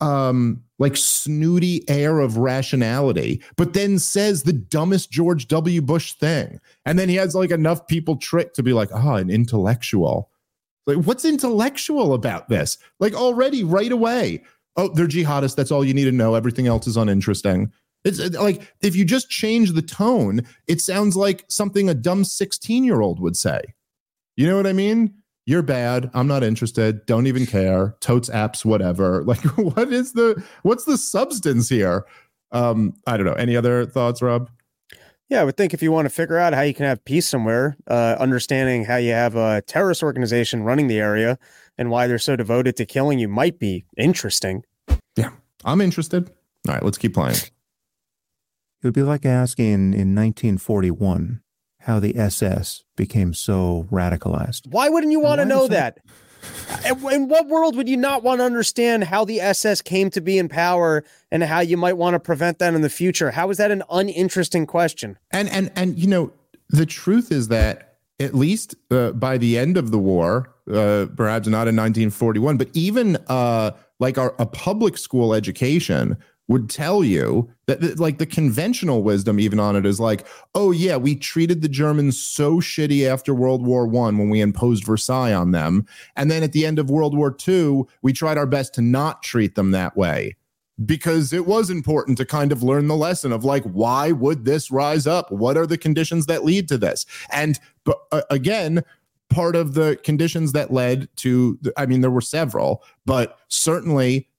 snooty air of rationality, but then says the dumbest George W. Bush thing. And then he has like enough people tricked to be like, an intellectual. Like, what's intellectual about this? Like, already right away, they're jihadists. That's all you need to know. Everything else is uninteresting. It's like, if you just change the tone, it sounds like something a dumb 16-year-old would say. You know what I mean? You're bad. I'm not interested. Don't even care. Totes apps, whatever. Like, what's the substance here? I don't know. Any other thoughts, Rob? Yeah, I would think if you want to figure out how you can have peace somewhere, understanding how you have a terrorist organization running the area and why they're so devoted to killing you might be interesting. Yeah, I'm interested. All right, let's keep playing. It would be like asking in 1941 how the SS became so radicalized. Why wouldn't you want to know that? In what world would you not want to understand how the SS came to be in power and how you might want to prevent that in the future? How is that an uninteresting question? And you know, the truth is that at least by the end of the war, perhaps not in 1941, but even like a public school education would tell you that, like, the conventional wisdom even on it is like, oh yeah, we treated the Germans so shitty after World War I when we imposed Versailles on them. And then at the end of World War II, we tried our best to not treat them that way because it was important to kind of learn the lesson of, like, why would this rise up? What are the conditions that lead to this? And but again, part of the conditions that led to, I mean, there were several, but certainly,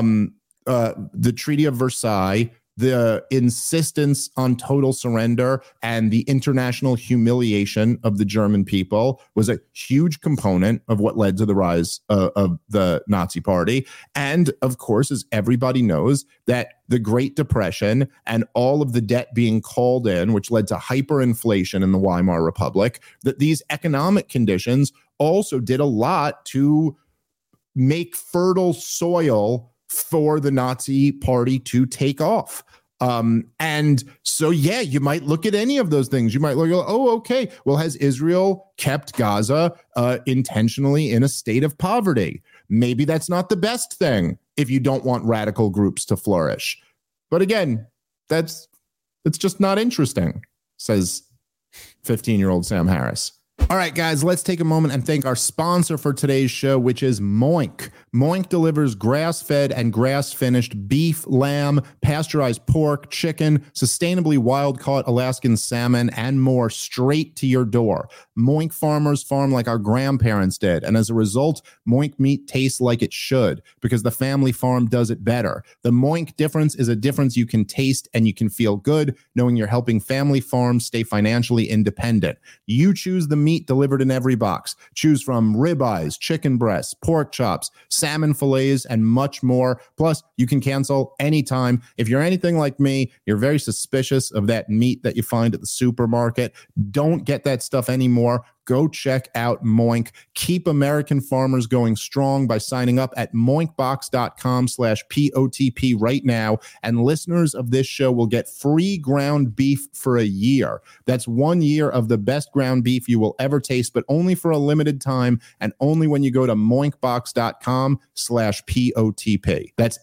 the Treaty of Versailles, the insistence on total surrender, and the international humiliation of the German people was a huge component of what led to the rise of the Nazi Party. And of course, as everybody knows, that the Great Depression and all of the debt being called in, which led to hyperinflation in the Weimar Republic, that these economic conditions also did a lot to make fertile soil for the Nazi Party to take off. And so, yeah, you might look at any of those things. You might look, oh, okay, well, has Israel kept Gaza intentionally in a state of poverty? Maybe that's not the best thing if you don't want radical groups to flourish. But again, it's just not interesting, says 15-year-old Sam Harris. All right, guys, let's take a moment and thank our sponsor for today's show, which is Moink. Moink delivers grass-fed and grass-finished beef, lamb, pasteurized pork, chicken, sustainably wild-caught Alaskan salmon, and more straight to your door. Moink farmers farm like our grandparents did, and as a result, Moink meat tastes like it should because the family farm does it better. The Moink difference is a difference you can taste and you can feel good knowing you're helping family farms stay financially independent. You choose the meat delivered in every box. Choose from ribeyes, chicken breasts, pork chops, salmon fillets, and much more. Plus, you can cancel anytime. If you're anything like me, you're very suspicious of that meat that you find at the supermarket. Don't get that stuff anymore. go check out Moink. Keep American farmers going strong by signing up at moinkbox.com/POTP right now. And listeners of this show will get free ground beef for a year. That's 1 year of the best ground beef you will ever taste, but only for a limited time and only when you go to moinkbox.com/POTP. That's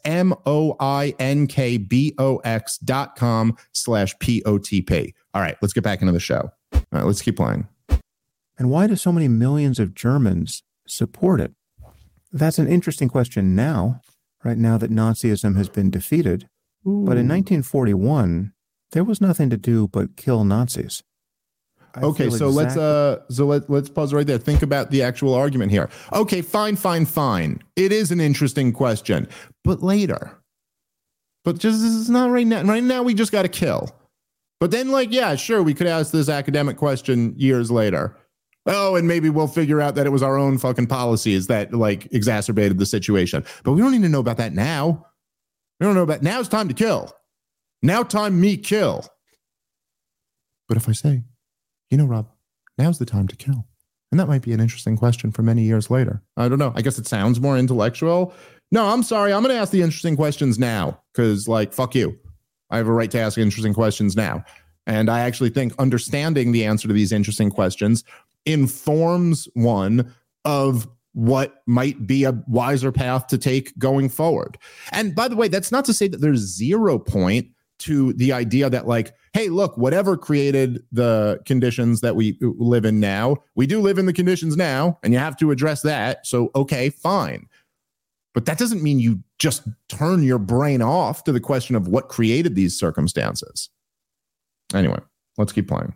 moinkbox.com/POTP. All right, let's get back into the show. All right, let's keep playing. And why do so many millions of Germans support it? That's an interesting question now, right now that Nazism has been defeated. Ooh. But in 1941, there was nothing to do but kill Nazis. Okay, so let's pause right there. Think about the actual argument here. Okay, fine. It is an interesting question, but later. But just this is not right now. Right now, we just got to kill. But then, like, yeah, sure, we could ask this academic question years later. Oh, and maybe we'll figure out that it was our own fucking policies that, like, exacerbated the situation. But we don't need to know about that now. We don't know about now. It's time to kill. Now time me kill. But if I say, you know, Rob, now's the time to kill. And that might be an interesting question for many years later. I don't know. I guess it sounds more intellectual. No, I'm sorry. I'm going to ask the interesting questions now because, like, fuck you. I have a right to ask interesting questions now. And I actually think understanding the answer to these interesting questions informs one of what might be a wiser path to take going forward. And by the way, that's not to say that there's 0 point to the idea that, like, hey, look, whatever created the conditions that we live in now, we do live in the conditions now, and you have to address that. So, okay, fine. But that doesn't mean you just turn your brain off to the question of what created these circumstances. Anyway, let's keep playing.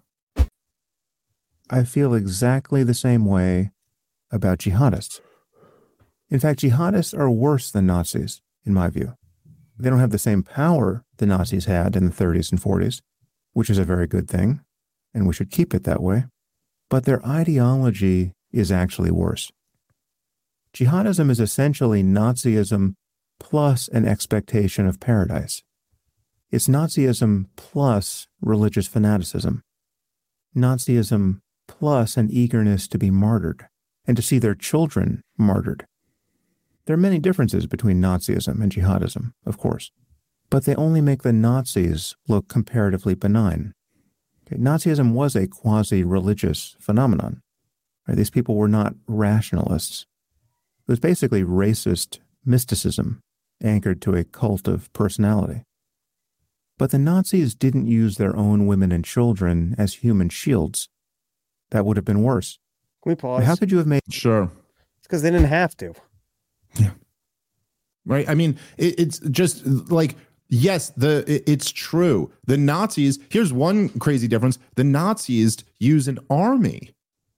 I feel exactly the same way about jihadists. In fact, jihadists are worse than Nazis, in my view. They don't have the same power the Nazis had in the 30s and 40s, which is a very good thing, and we should keep it that way. But their ideology is actually worse. Jihadism is essentially Nazism plus an expectation of paradise. It's Nazism plus religious fanaticism. Nazism plus an eagerness to be martyred and to see their children martyred. There are many differences between Nazism and jihadism, of course, but they only make the Nazis look comparatively benign. Okay, Nazism was a quasi-religious phenomenon. Right? These people were not rationalists. It was basically racist mysticism anchored to a cult of personality. But the Nazis didn't use their own women and children as human shields. That would have been worse. Can we pause? How could you have made... Sure. It's because they didn't have to. Yeah. Right? I mean, it's just like, yes, it's true. The Nazis, here's one crazy difference. The Nazis use an army.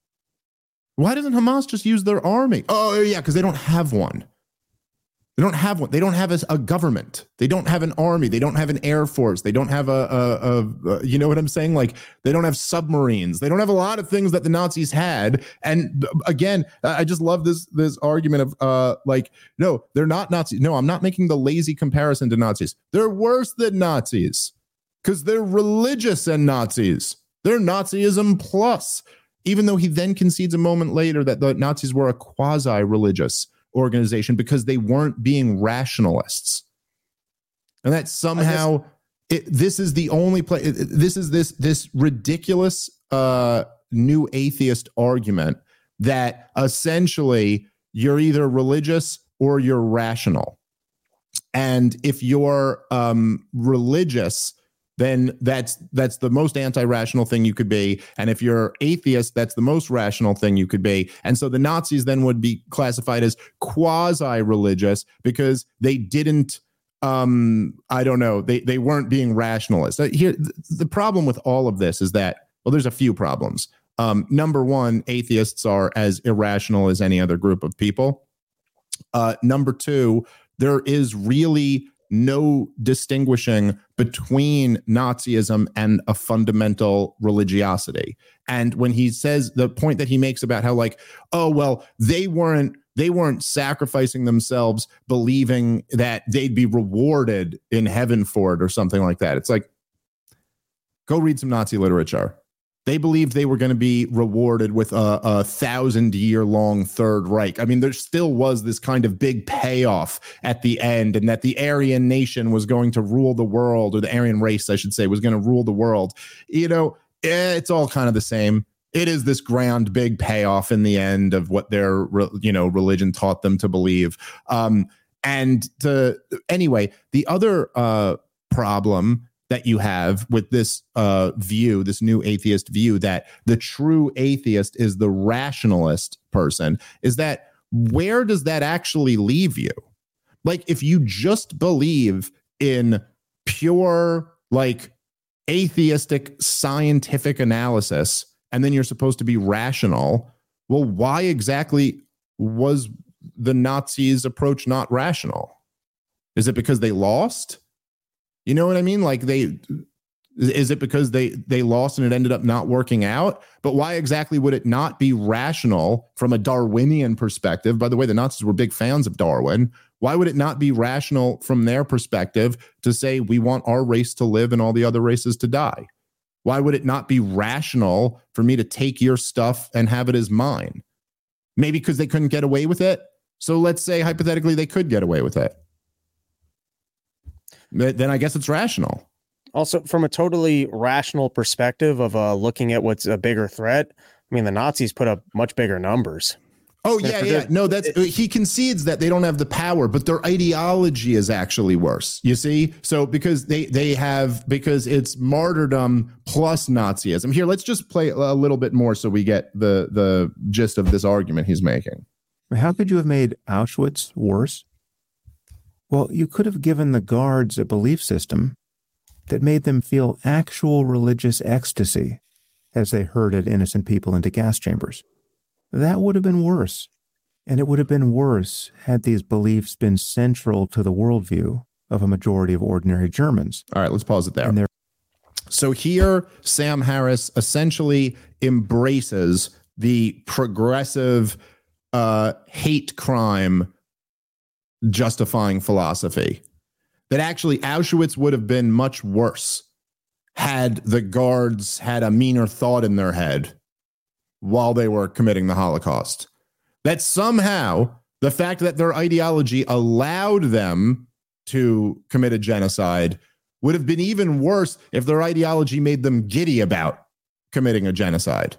Why doesn't Hamas just use their army? Oh, yeah, because they don't have one. They don't have one. They don't have a government. They don't have an army. They don't have an air force. They don't have a you know what I'm saying? Like, they don't have submarines. They don't have a lot of things that the Nazis had. And again, I just love this argument of like, no, they're not Nazis. No, I'm not making the lazy comparison to Nazis. They're worse than Nazis because they're religious and Nazis. They're Nazism plus. Even though he then concedes a moment later that the Nazis were a quasi-religious organization because they weren't being rationalists. And that somehow this is the only place. This is this ridiculous new atheist argument that essentially you're either religious or you're rational. And if you're religious, then that's the most anti-rational thing you could be. And if you're atheist, that's the most rational thing you could be. And so the Nazis then would be classified as quasi-religious because they didn't, I don't know, they weren't being rationalists. Here, the problem with all of this is that, well, there's a few problems. Number one, atheists are as irrational as any other group of people. Number two, there is really no distinguishing between Nazism and a fundamental religiosity. And when he says the point that he makes about how, like, oh, well, they weren't sacrificing themselves believing that they'd be rewarded in heaven for it or something like that. It's like, go read some Nazi literature. They believed they were going to be rewarded with a 1,000-year-long Third Reich. I mean, there still was this kind of big payoff at the end, and that the Aryan nation was going to rule the world, or the Aryan race, I should say, was going to rule the world. You know, it's all kind of the same. It is this grand big payoff in the end of what their, religion taught them to believe. Anyway, the other problem that you have with this view, this new atheist view, that the true atheist is the rationalist person, is that where does that actually leave you? Like, if you just believe in pure, like, atheistic scientific analysis, and then you're supposed to be rational, well, why exactly was the Nazis' approach not rational? Is it because they lost? You know what I mean? Like, is it because they lost and it ended up not working out? But why exactly would it not be rational from a Darwinian perspective? By the way, the Nazis were big fans of Darwin. Why would it not be rational from their perspective to say we want our race to live and all the other races to die? Why would it not be rational for me to take your stuff and have it as mine? Maybe because they couldn't get away with it. So let's say hypothetically they could get away with it. Then I guess it's rational. Also, from a totally rational perspective of looking at what's a bigger threat, I mean, the Nazis put up much bigger numbers. Oh, yeah. No, he concedes that they don't have the power, but their ideology is actually worse. You see? So because because it's martyrdom plus Nazism. Here, let's just play a little bit more so we get the gist of this argument he's making. How could you have made Auschwitz worse? Well, you could have given the guards a belief system that made them feel actual religious ecstasy as they herded innocent people into gas chambers. That would have been worse. And it would have been worse had these beliefs been central to the worldview of a majority of ordinary Germans. All right, let's pause it there. So here, Sam Harris essentially embraces the progressive hate crime justifying philosophy, that actually Auschwitz would have been much worse had the guards had a meaner thought in their head while they were committing the Holocaust. That somehow the fact that their ideology allowed them to commit a genocide would have been even worse if their ideology made them giddy about committing a genocide.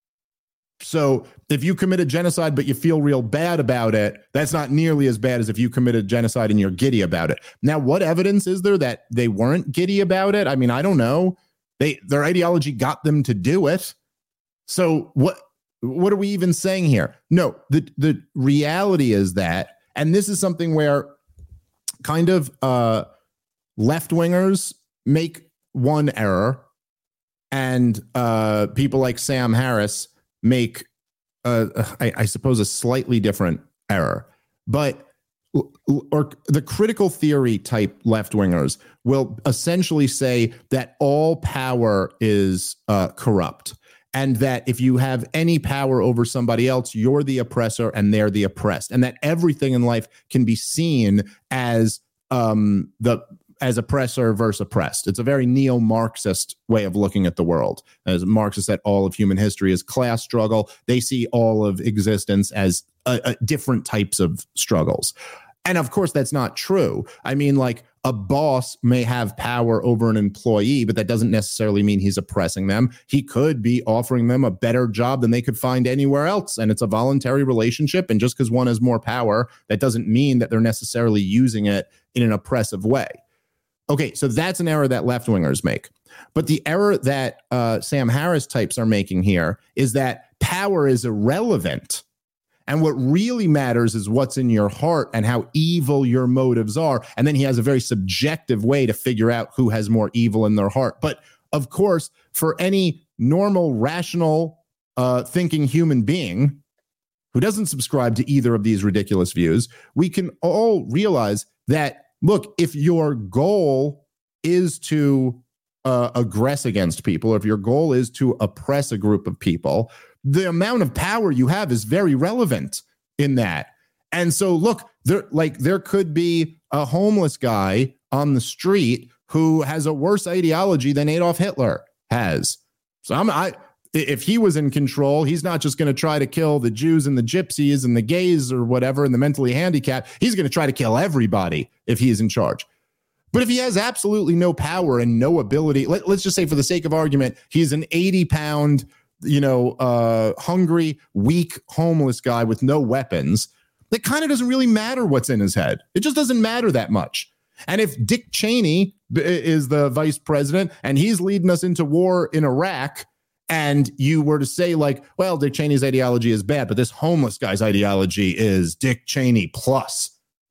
So if you commit a genocide, but you feel real bad about it, that's not nearly as bad as if you committed genocide and you're giddy about it. Now, what evidence is there that they weren't giddy about it? I mean, I don't know. Their ideology got them to do it. So what are we even saying here? No, the reality is that, and this is something where kind of left-wingers make one error, and people like Sam Harris make, I suppose, a slightly different error. But the critical theory type left-wingers will essentially say that all power is corrupt, and that if you have any power over somebody else, you're the oppressor and they're the oppressed, and that everything in life can be seen as oppressor versus oppressed. It's a very neo-Marxist way of looking at the world. As Marxists said, all of human history is class struggle. They see all of existence as different types of struggles. And of course, that's not true. I mean, like, a boss may have power over an employee, but that doesn't necessarily mean he's oppressing them. He could be offering them a better job than they could find anywhere else. And it's a voluntary relationship. And just because one has more power, that doesn't mean that they're necessarily using it in an oppressive way. Okay, so that's an error that left-wingers make. But the error that Sam Harris types are making here is that power is irrelevant. And what really matters is what's in your heart and how evil your motives are. And then he has a very subjective way to figure out who has more evil in their heart. But of course, for any normal, rational, thinking human being who doesn't subscribe to either of these ridiculous views, we can all realize that, look, if your goal is to aggress against people, or if your goal is to oppress a group of people, the amount of power you have is very relevant in that. And so, look, there could be a homeless guy on the street who has a worse ideology than Adolf Hitler has. So If he was in control, he's not just going to try to kill the Jews and the gypsies and the gays or whatever and the mentally handicapped. He's going to try to kill everybody if he is in charge. But if he has absolutely no power and no ability, let's just say for the sake of argument, he's an 80-pound, hungry, weak, homeless guy with no weapons. It kind of doesn't really matter what's in his head. It just doesn't matter that much. And if Dick Cheney is the vice president and he's leading us into war in Iraq, and you were to say like, well, Dick Cheney's ideology is bad, but this homeless guy's ideology is Dick Cheney plus,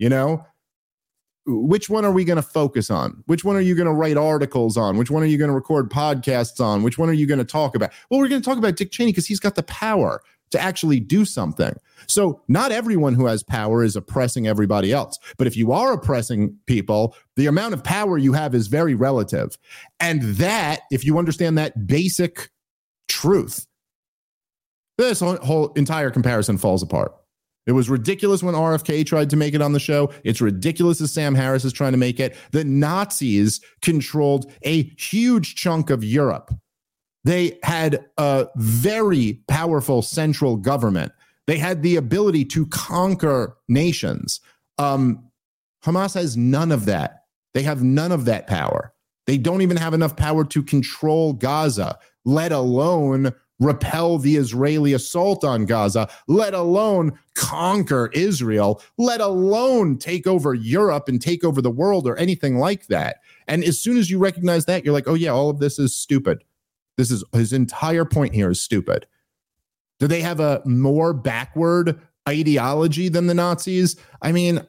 which one are we going to focus on? Which one are you going to write articles on? Which one are you going to record podcasts on? Which one are you going to talk about? Well, we're going to talk about Dick Cheney because he's got the power to actually do something. So not everyone who has power is oppressing everybody else. But if you are oppressing people, the amount of power you have is very relative. And that, if you understand that basic truth, this whole entire comparison falls apart. It was ridiculous when RFK tried to make it on the show. It's ridiculous as Sam Harris is trying to make it. The Nazis controlled a huge chunk of Europe. They had a very powerful central government. They had the ability to conquer nations. Hamas has none of that. They have none of that power. They don't even have enough power to control Gaza, let alone repel the Israeli assault on Gaza, let alone conquer Israel, let alone take over Europe and take over the world or anything like that. And as soon as you recognize that, you're like, oh yeah, all of this is stupid. This is his entire point here is stupid. Do they have a more backward ideology than the Nazis? I mean,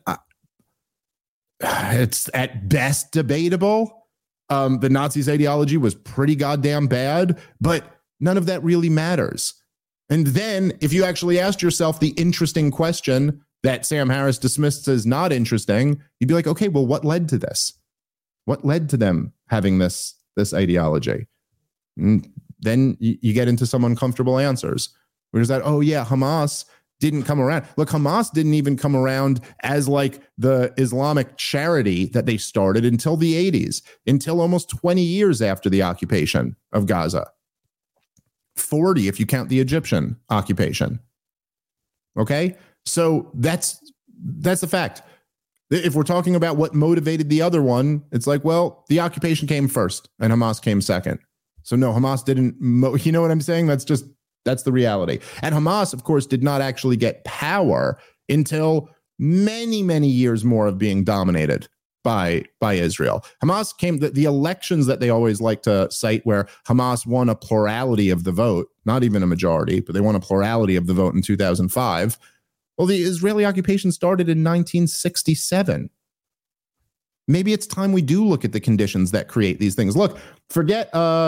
it's at best debatable. The Nazis' ideology was pretty goddamn bad, but none of that really matters. And then if you actually asked yourself the interesting question that Sam Harris dismissed as not interesting, you'd be like, okay, well, what led to this? What led to them having this ideology? And then you get into some uncomfortable answers. Where's that? Oh yeah, Hamas didn't come around. Look, Hamas didn't even come around as like the Islamic charity that they started until the 80s, until almost 20 years after the occupation of Gaza. 40 if you count the Egyptian occupation. Okay? So that's the fact. If we're talking about what motivated the other one, it's like, well, the occupation came first and Hamas came second. So no, Hamas didn't, you know what I'm saying? That's the reality. And Hamas, of course, did not actually get power until many, many years more of being dominated by Israel. Hamas came, the elections that they always like to cite where Hamas won a plurality of the vote, not even a majority, but they won a plurality of the vote in 2005. Well, the Israeli occupation started in 1967. Maybe it's time we do look at the conditions that create these things. Look, forget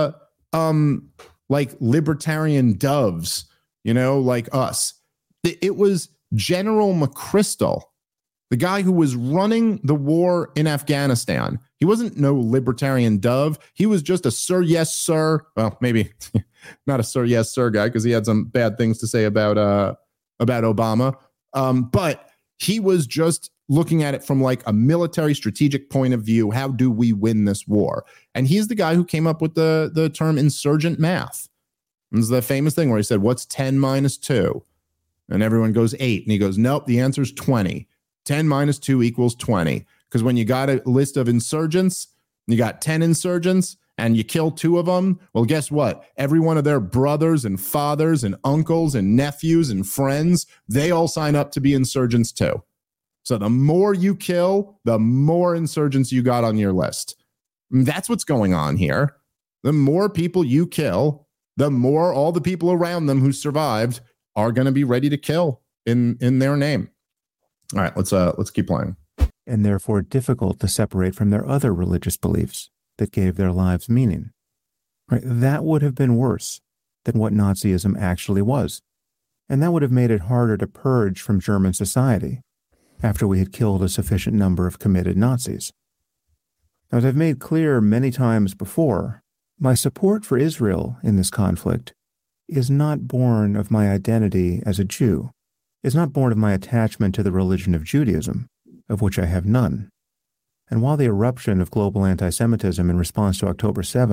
like libertarian doves, like us. It was General McChrystal, the guy who was running the war in Afghanistan. He wasn't no libertarian dove. He was just a sir, yes, sir. Well, maybe not a sir, yes, sir guy, because he had some bad things to say about Obama. But he was just looking at it from like a military strategic point of view. How do we win this war? And he's the guy who came up with the term insurgent math. It's the famous thing where he said, what's 10 minus 2? And everyone goes 8. And he goes, nope, the answer is 20. 10 minus 2 equals 20. Because when you got a list of insurgents, you got 10 insurgents, and you kill 2 of them, well, guess what? Every one of their brothers and fathers and uncles and nephews and friends, they all sign up to be insurgents too. So the more you kill, the more insurgents you got on your list. And that's what's going on here. The more people you kill, the more all the people around them who survived are going to be ready to kill in their name. All right, let's keep playing. And therefore difficult to separate from their other religious beliefs that gave their lives meaning. Right? That would have been worse than what Nazism actually was. And that would have made it harder to purge from German society after we had killed a sufficient number of committed Nazis. Now, as I've made clear many times before, my support for Israel in this conflict is not born of my identity as a Jew. It's not born of my attachment to the religion of Judaism, of which I have none. And while the eruption of global anti-Semitism in response to October 7th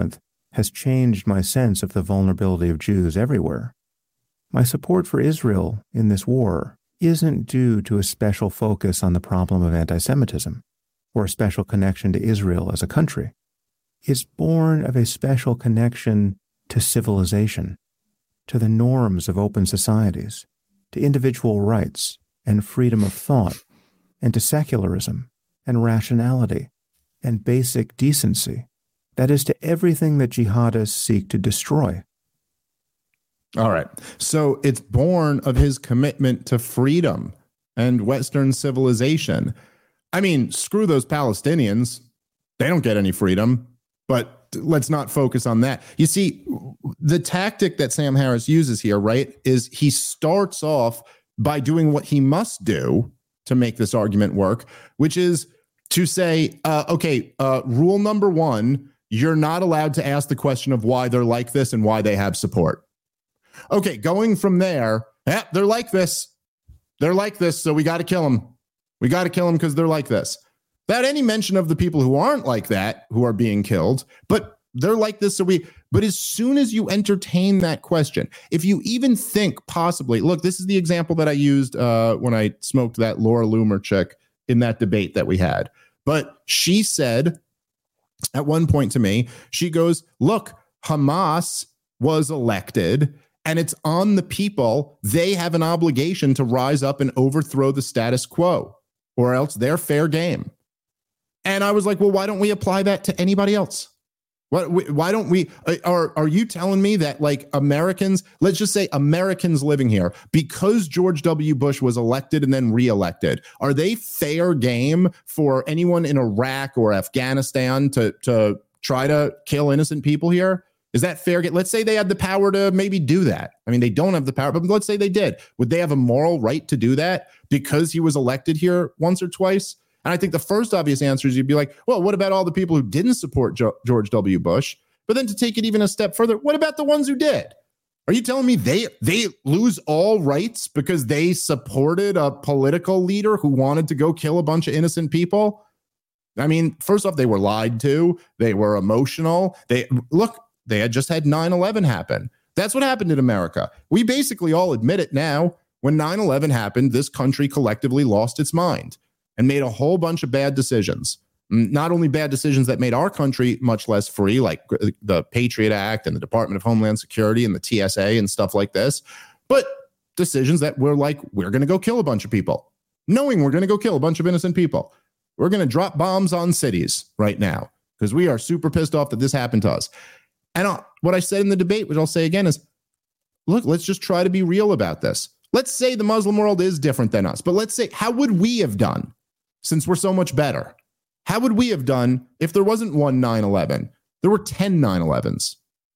has changed my sense of the vulnerability of Jews everywhere. My support for Israel in this war isn't due to a special focus on the problem of anti-Semitism or a special connection to Israel as a country. It's born of a special connection to civilization, to the norms of open societies, to individual rights and freedom of thought, and to secularism and rationality and basic decency. That is, to everything that jihadists seek to destroy. All right. So it's born of his commitment to freedom and Western civilization. I mean, screw those Palestinians. They don't get any freedom, but let's not focus on that. You see, the tactic that Sam Harris uses here, right, is he starts off by doing what he must do to make this argument work, which is to say, rule number one, you're not allowed to ask the question of why they're like this and why they have support. Okay, going from there, they're like this. They're like this, so we got to kill them. We got to kill them because they're like this. Without any mention of the people who aren't like that, who are being killed, but they're like this, so but as soon as you entertain that question, if you even think possibly, look, this is the example that I used when I smoked that Laura Loomer chick in that debate that we had. But she said at one point to me, she goes, look, Hamas was elected and it's on the people. They have an obligation to rise up and overthrow the status quo, or else they're fair game. And I was like, well, why don't we apply that to anybody else? Why don't we, are you telling me that like Americans, let's just say Americans living here, because George W. Bush was elected and then reelected, are they fair game for anyone in Iraq or Afghanistan to try to kill innocent people here? Is that fair? Let's say they had the power to maybe do that. I mean, they don't have the power, but let's say they did. Would they have a moral right to do that because he was elected here once or twice? And I think the first obvious answer is you'd be like, well, what about all the people who didn't support George W. Bush? But then to take it even a step further, what about the ones who did? Are you telling me they lose all rights because they supported a political leader who wanted to go kill a bunch of innocent people? I mean, first off, they were lied to. They were emotional. They had just had 9/11 happen. That's what happened in America. We basically all admit it now. When 9/11 happened, this country collectively lost its mind and made a whole bunch of bad decisions. Not only bad decisions that made our country much less free, like the Patriot Act and the Department of Homeland Security and the TSA and stuff like this, but decisions that we're going to go kill a bunch of people, knowing we're going to go kill a bunch of innocent people. We're going to drop bombs on cities right now because we are super pissed off that this happened to us. And what I said in the debate, which I'll say again, is, look, let's just try to be real about this. Let's say the Muslim world is different than us, but let's say, how would we have done since we're so much better? How would we have done if there wasn't one 9/11? There were 10 9/11s.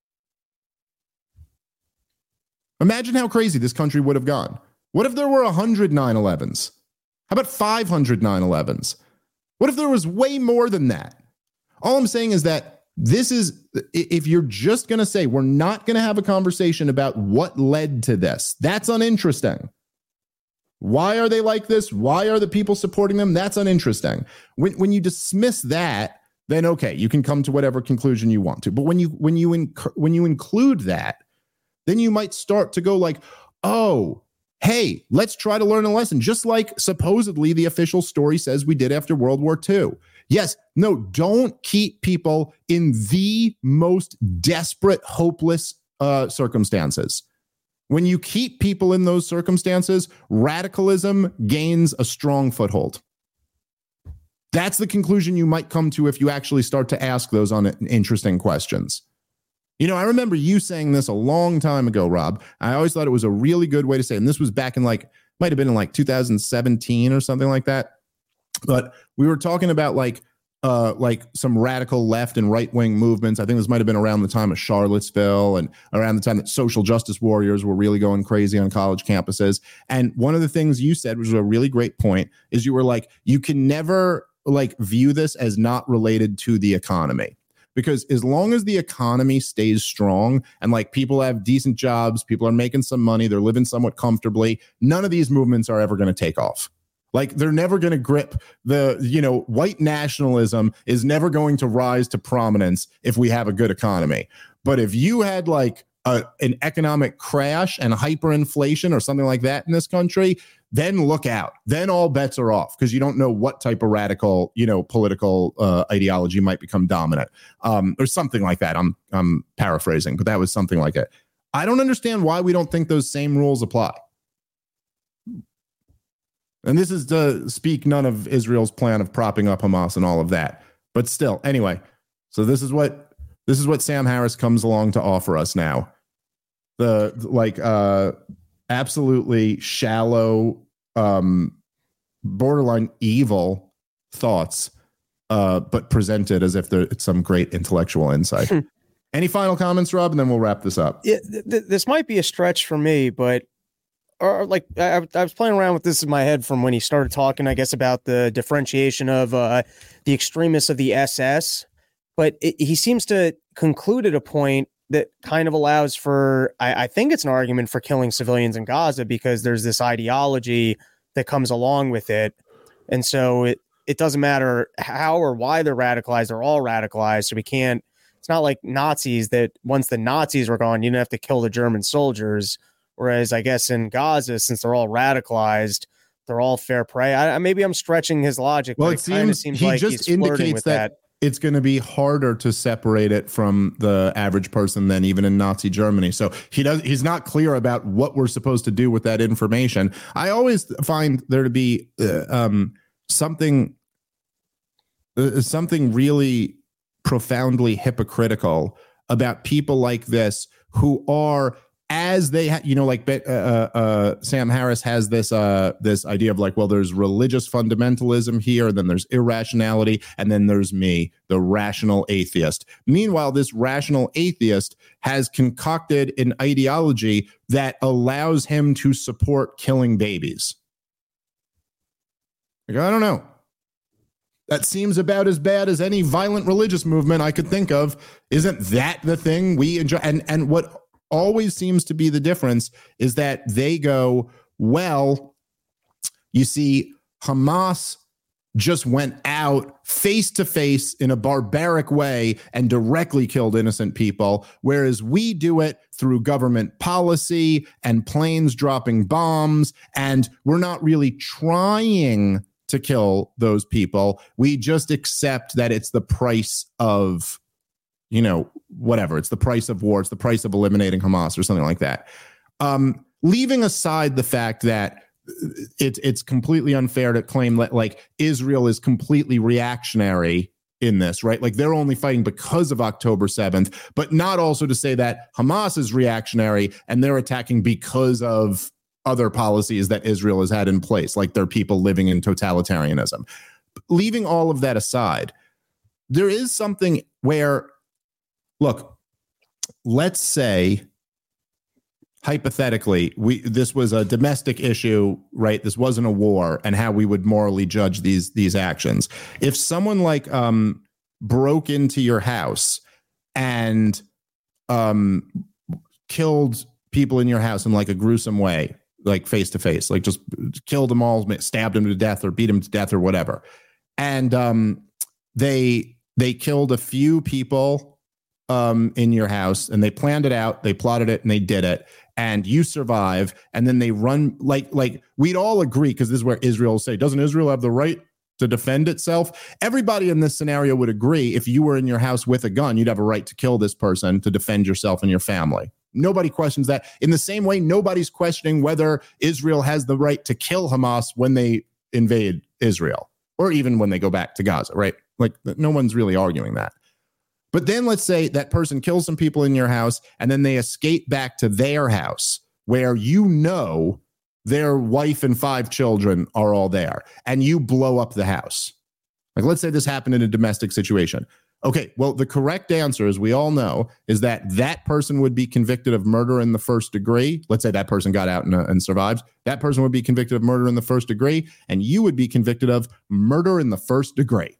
Imagine how crazy this country would have gone. What if there were 100 9/11s? How about 500 9/11s? What if there was way more than that? All I'm saying is that this is, if you're just going to say we're not going to have a conversation about what led to this, that's uninteresting. Why are they like this? Why are the people supporting them? That's uninteresting. When you dismiss that, then okay, you can come to whatever conclusion you want to. But when you include that, then you might start to go like, oh, hey, let's try to learn a lesson, just like supposedly the official story says we did after World War II. Yes, no, don't keep people in the most desperate, hopeless circumstances. When you keep people in those circumstances, radicalism gains a strong foothold. That's the conclusion you might come to if you actually start to ask those interesting questions. You know, I remember you saying this a long time ago, Rob. I always thought it was a really good way to say it. And this was back in might have been in 2017 or something like that. But we were talking about like some radical left and right wing movements. I think this might have been around the time of Charlottesville and around the time that social justice warriors were really going crazy on college campuses. And one of the things you said, which was a really great point, is you were like, you can never view this as not related to the economy. Because as long as the economy stays strong and people have decent jobs, people are making some money, they're living somewhat comfortably, none of these movements are ever going to take off. Like they're never going to grip white nationalism is never going to rise to prominence if we have a good economy. But if you had like an economic crash and hyperinflation or something like that in this country, then look out. Then all bets are off because you don't know what type of radical, political ideology might become dominant or something like that. I'm paraphrasing, but that was something like it. I don't understand why we don't think those same rules apply. And this is to speak none of Israel's plan of propping up Hamas and all of that. But still, anyway, so this is what Sam Harris comes along to offer us now. The absolutely shallow, borderline evil thoughts, but presented as if it's some great intellectual insight. Any final comments, Rob? And then we'll wrap this up. Yeah, this might be a stretch for me, but I was playing around with this in my head from when he started talking, I guess, about the differentiation of the extremists of the SS. But he seems to conclude at a point that kind of allows for, I think it's an argument for killing civilians in Gaza because there's this ideology that comes along with it. And so it doesn't matter how or why they're radicalized, they're all radicalized. So it's not like Nazis that once the Nazis were gone, you didn't have to kill the German soldiers. Whereas I guess in Gaza, since they're all radicalized, they're all fair prey. Maybe I'm stretching his logic. Well, but it seems like just he's flirting indicates with that it's going to be harder to separate it from the average person than even in Nazi Germany. So he's not clear about what we're supposed to do with that information. I always find there to be something really profoundly hypocritical about people like this who are, as they Sam Harris has this idea of like, well, there's religious fundamentalism here, then there's irrationality, and then there's me, the rational atheist. Meanwhile, this rational atheist has concocted an ideology that allows him to support killing babies. Like, I don't know. That seems about as bad as any violent religious movement I could think of. Isn't that the thing we enjoy? And what always seems to be the difference is that they go, well, you see, Hamas just went out face to face in a barbaric way and directly killed innocent people, whereas we do it through government policy and planes dropping bombs, and we're not really trying to kill those people. We just accept that it's the price of, whatever. It's the price of war. It's the price of eliminating Hamas or something like that. Leaving aside the fact that it's completely unfair to claim that like Israel is completely reactionary in this, right? Like they're only fighting because of October 7th, but not also to say that Hamas is reactionary and they're attacking because of other policies that Israel has had in place, like their people living in totalitarianism. Leaving all of that aside, there is something where, look, let's say, hypothetically, this was a domestic issue, right? This wasn't a war, and how we would morally judge these actions. If someone like broke into your house and killed people in your house in like a gruesome way, like face to face, like just killed them all, stabbed them to death or beat them to death or whatever, and they killed a few people in your house, and they planned it out, they plotted it, and they did it, and you survive, and then they run like we'd all agree, because this is where Israel will say, doesn't Israel have the right to defend itself? Everybody in this scenario would agree if you were in your house with a gun, you'd have a right to kill this person to defend yourself and your family. Nobody questions that. In the same way, nobody's questioning whether Israel has the right to kill Hamas when they invade Israel, or even when they go back to Gaza, right? Like, no one's really arguing that. But then let's say that person kills some people in your house, and then they escape back to their house where their wife and 5 children are all there, and you blow up the house. Like, let's say this happened in a domestic situation. Okay, well, the correct answer, as we all know, is that person would be convicted of murder in the first degree. Let's say that person got out and survived. That person would be convicted of murder in the first degree, and you would be convicted of murder in the first degree.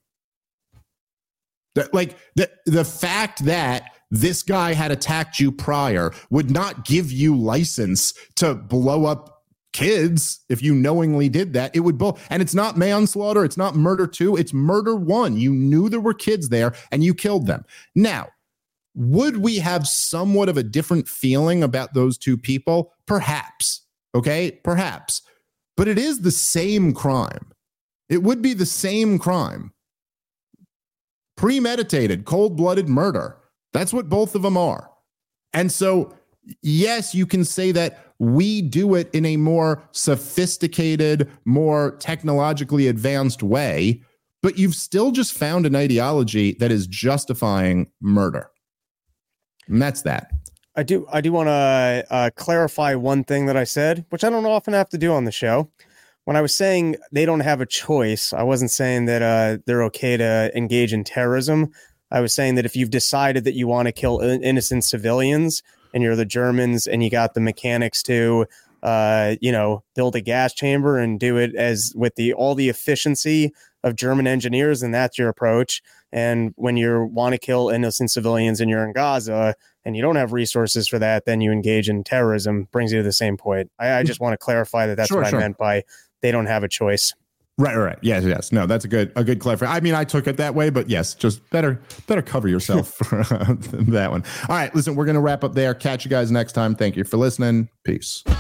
The fact that this guy had attacked you prior would not give you license to blow up kids if you knowingly did that. It would both, and it's not manslaughter, it's not murder 2, it's murder 1. You knew there were kids there and you killed them. Now, would we have somewhat of a different feeling about those 2 people? Perhaps. Okay, perhaps. But it is the same crime. It would be the same crime. Premeditated, cold-blooded murder. That's what both of them are. And so, yes, you can say that we do it in a more sophisticated, more technologically advanced way, but you've still just found an ideology that is justifying murder. And that's that. I do want to clarify one thing that I said, which I don't often have to do on the show. When I was saying they don't have a choice, I wasn't saying that they're okay to engage in terrorism. I was saying that if you've decided that you want to kill innocent civilians and you're the Germans and you got the mechanics to, build a gas chamber and do it as with all the efficiency of German engineers, and that's your approach. And when you want to kill innocent civilians and you're in Gaza and you don't have resources for that, then you engage in terrorism. Brings you to the same point. I just want to clarify that that's what I meant by they don't have a choice. Right. Yes. No, that's a good clarification. I mean, I took it that way, but yes, just better cover yourself for that one. All right, listen, we're going to wrap up there. Catch you guys next time. Thank you for listening. Peace.